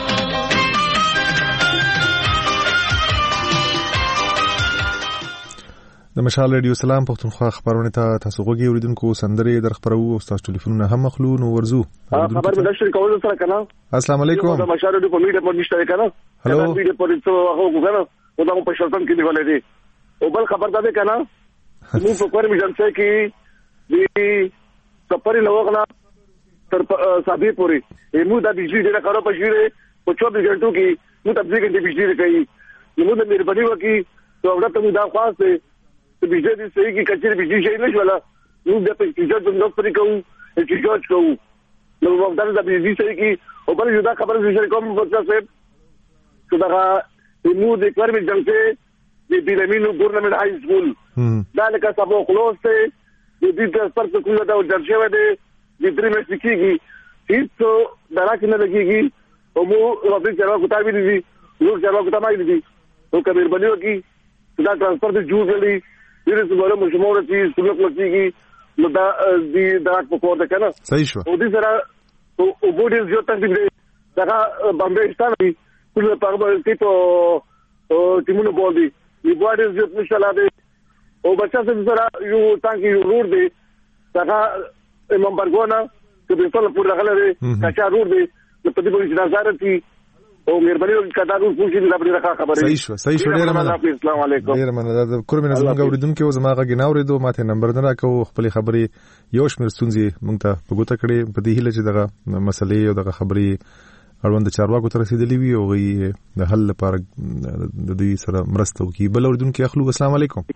Speaker 1: د مشال رادیو سلام پښتونخوا خبرونه ته تاسو غوږی اوریدونکو سندرې در خبرو او تاسو ټلیفونونه هم مخلو نو ورزو
Speaker 22: خبر مې نشر کول سره کنه.
Speaker 1: السلام علیکم.
Speaker 22: د مشال رادیو په میډیا په نشته کنه.
Speaker 1: هلو
Speaker 22: میډیا په څو هغه وګورم او دا په شرطن کې نیولې دي او بل خبر ده کنه موږ په کور میجن څه کې دی سفر لوغنا تر صابي پوری موږ د بجلی ډیره کارو په شیره په چوبیس غنټو کې موږ تبلیغ کې بجلی کوي موږ د مهرباني وکي تو هغه ته دا خاص دی چې بجلی دې صحیح کې کچې بجلی شي نه شولا موږ د پېژو د نو پرې کوو چې جوړ کوو نو موږ د بجلی صحیح کې او بل یو دا خبره چې کوم بچا صاحب چې دا موږ د کور میجن څه د بیلمینو ګورنمنت هاي سکول دا لکه سبو خلاص ته د دې د سپورت سکول دا ورجشه ده د درې مې سکیږي هیڅ دراکې نه لګيږي او مو رابطه چارو کوتا وی دي نو چارو کوتا ما دي او کبیر بنیو کی دا ترانسپورت جوړ کړي دې څه مشموره چې سکول کوي نو دا دې دا په کوو ده کنه
Speaker 1: صحیح شو
Speaker 22: او دې سره او بودیز جو تک دې دا بامبې ستانه ټول په هغه ټیپو ټیمونو بولدي یو بودیز جو مشاله ده او بچا سره یو تانکی یو روډ دی دا امام برګونا چې په ټول پور راغله کچا روډ دی په دې باندې نظر کوي او مهرباني وکړئ دا ټول پوښتنې د خبرې راخه خبرې
Speaker 1: صحیح شو صحیح شو ډیر مننه
Speaker 22: السلام علیکم
Speaker 1: ډیر مننه د کور مې نظم غوړیدونکو زما غږ نه اوریدو ماته نمبر نه راکو خپل خبرې یو شمیر ستونزې مونږ ته په ګوته کړې په دې هیله چې دغه مسلې او دغه خبرې اړوند چارواکو ته رسیدلې وي او غي د حل لپاره د دې سره مرسته وکړي. بل اوریدونکو اخلو السلام علیکم.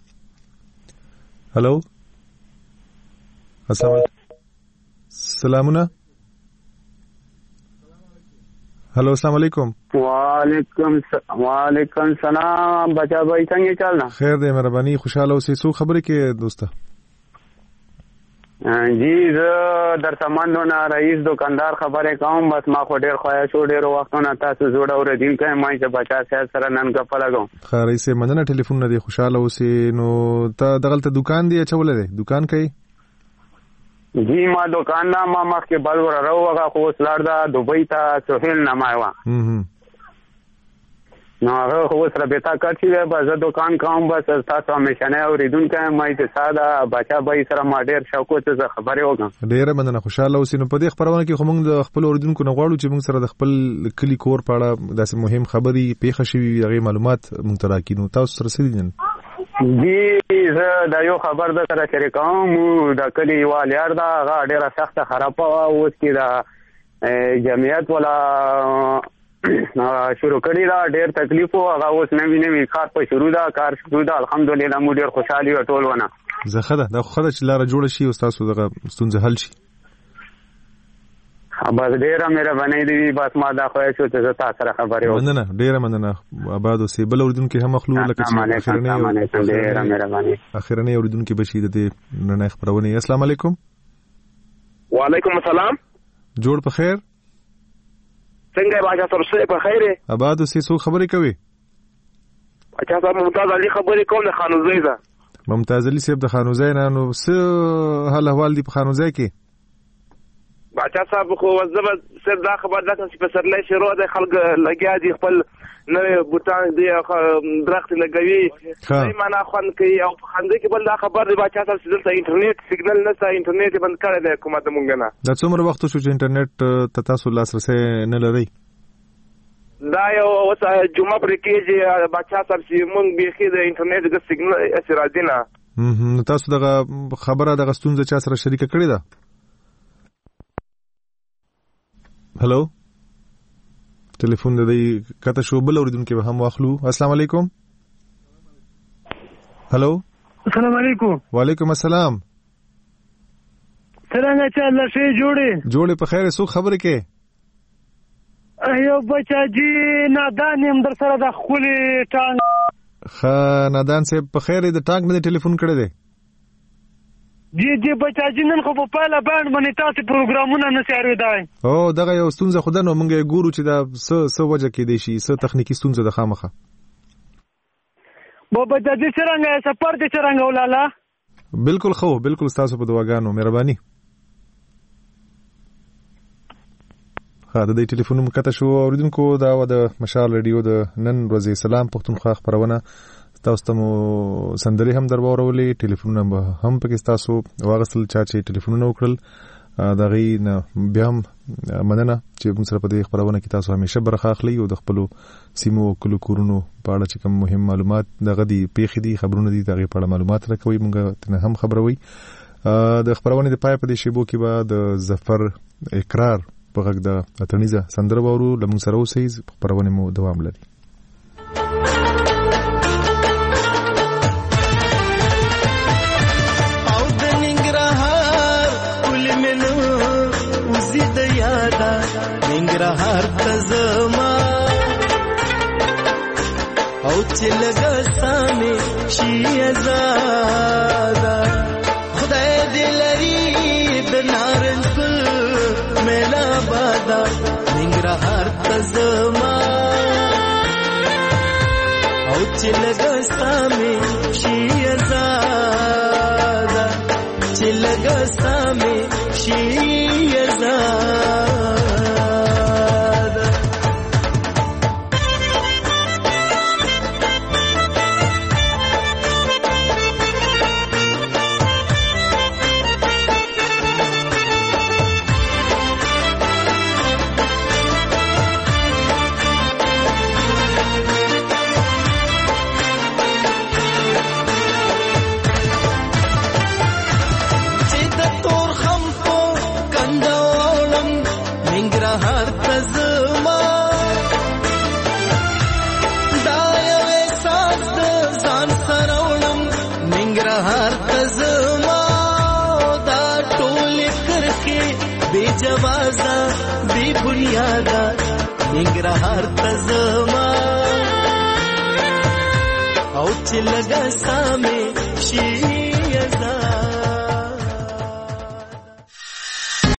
Speaker 1: هلو السلام سلامونه. هلو السلام علیکم.
Speaker 10: وعلیکم وعلیکم سلام بچا بھائی څنګه چل نه
Speaker 1: خیر دې مهرباني خوشاله اوسې. څو خبرې کې دوسته
Speaker 10: جی زه در سمندونه رئیس دکاندار خبرې کوم بس ما خو ډیر خواهش و ډیر وختونه تاسو جوړ اوریدل کوي ما چې بچا سره سره نن غپ لګم
Speaker 1: خاري سه مننه ټلیفون نه دی خوشاله اوسې. نو ته دغلت دکان دی چولې دی دکان کوي
Speaker 10: جی ما دکان نه ما مخکې بل ور راوغه خو سلار دا دوبۍ ته سهیل نه مایوا نو هغه خو سره به تا کړی و بس دکان کوم بس تاسو همیشه نه اوریدونکو مې ته ساده بچا به سره ما ډیر شوق ته خبرې وکم
Speaker 1: ډیر مننه خوشاله اوسې. نو په دې خبرونه کې خو موږ د خپل اوریدونکو نه غواړو چې موږ سره د خپل کلی کور په اړه داسې مهم خبري پیښه شوي هغه معلومات موږ ته راکینو تاسو سره سړي
Speaker 10: جی زه دا یو خبر د سره شریکوم د کلی والیار دا هغه ډیره سخته خراب او اوس کې دا جمعیت ولا شروع کړی دا ډیر تکلیف او هغه اوس نوی نوی کار په شروع دا کار شروع دا الحمدلله مو ډیر خوشحالي او ټول ونه
Speaker 1: زه خده دا خو خده چې لاره جوړ شي او تاسو دغه ستونزه حل شي
Speaker 10: بس ډیره مهرباني دی بس ما دا خو شو ته تاسو سره خبرې وکړم.
Speaker 1: مننه ډیره مننه آباد اوسې. بل اوریدونکو هم مخلو لکه چې اخرنه
Speaker 10: ډیره مهرباني
Speaker 1: اخرنه اوریدونکو بشي د دې نه خبرونه. السلام علیکم.
Speaker 22: وعلیکم السلام.
Speaker 1: جوړ په خیر
Speaker 22: څنګه باچا ترسه په خیره
Speaker 1: آباد اوسې څو خبرې کوي
Speaker 22: باچا صاحب ممتاز علي خبرې کوم د خانوزۍ ده
Speaker 1: ممتاز علي صاحب د خانوزۍ نه نو څه حال احوال دی په خانوزۍ کې
Speaker 22: باچا صاحب خو وزبه سر دا خبر ده چې په سرلې شروع ده خلک لګیا دي خپل نوې بوتان دی درخت لګوي دای معنا خوان کوي او په خنده کې بل دا خبر دی باچا صاحب چې دلته انټرنیټ سیګنل نشته انټرنیټ بند کړی دی حکومت مونږ نه
Speaker 1: دا څومره وخت شو چې انټرنیټ ته تاسو لاسرسي نه لرئ
Speaker 22: دا یو اوس جمعه پر کېږي باچا صاحب چې مونږ بيخي د انټرنیټ د سیګنل اثرات نه
Speaker 1: نو تاسو دغه خبره د غستون چا سره شریک کړی ده هلو ټلیفون د دې کته شو بل اوریدونکو به هم واخلو. السلام علیکم. هلو
Speaker 23: السلام علیکم.
Speaker 1: وعلیکم السلام.
Speaker 23: څنګه چې الله شي جوړي
Speaker 1: جوړي په خیر سو خبره کې
Speaker 23: ایو بچا جی نادان هم در سره د خولي ټانګ
Speaker 1: خ نادان صاحب په خیر د ټانګ مې ټلیفون کړی دی
Speaker 23: جی جی بچا جی نن خو په پاله باندې باندې تاسو پروګرامونه نه سیاروي
Speaker 1: او دغه یو ستونزه خو دنه مونږه ګورو چې دا څه څه وجه کې دی شي څه تخنیکی ستونزه د خامخه
Speaker 23: بابا د دې څنګه سفر دې څنګه ولاله
Speaker 1: بالکل خو بالکل تاسو په دواګانو مهرباني ها د دې ټلیفون مکته شو اوریدونکو دا و د مشال رادیو د نن ورځې سلام پښتونخوا خبرونه تاسو ته مو سندري هم دربورولې ټلیفونونه هم پکې تاسو واغسل چا چې ټلیفونونه وکړل دا غي نه بیا هم مننه چې موږ سره په دې خبرونه کې تاسو همیشه برخه اخلي او د خپل سیمو کلو کورونو په اړه چې کوم مهم معلومات دغه دی پیښې دي خبرونه دي دغه په اړه معلومات راکوي موږ ته هم خبروي د خبرونه د پای په دې شیبو کې به د ظفر اقرار په غږ د اتنیزه سندره وورو لمون سره اوسې خبرونه مو دوام لري
Speaker 7: ننګرهار ته زما او چې لږه سامې شي آزاده خدای دې لري د نارنجګل میله باده ننګرهار ته زما او چې لږه سامې شي آزاده چې لږه سامې شي آزاده جوازا بی بنیادا ننګرهار ته زما او چې لږه سامې شي آزاد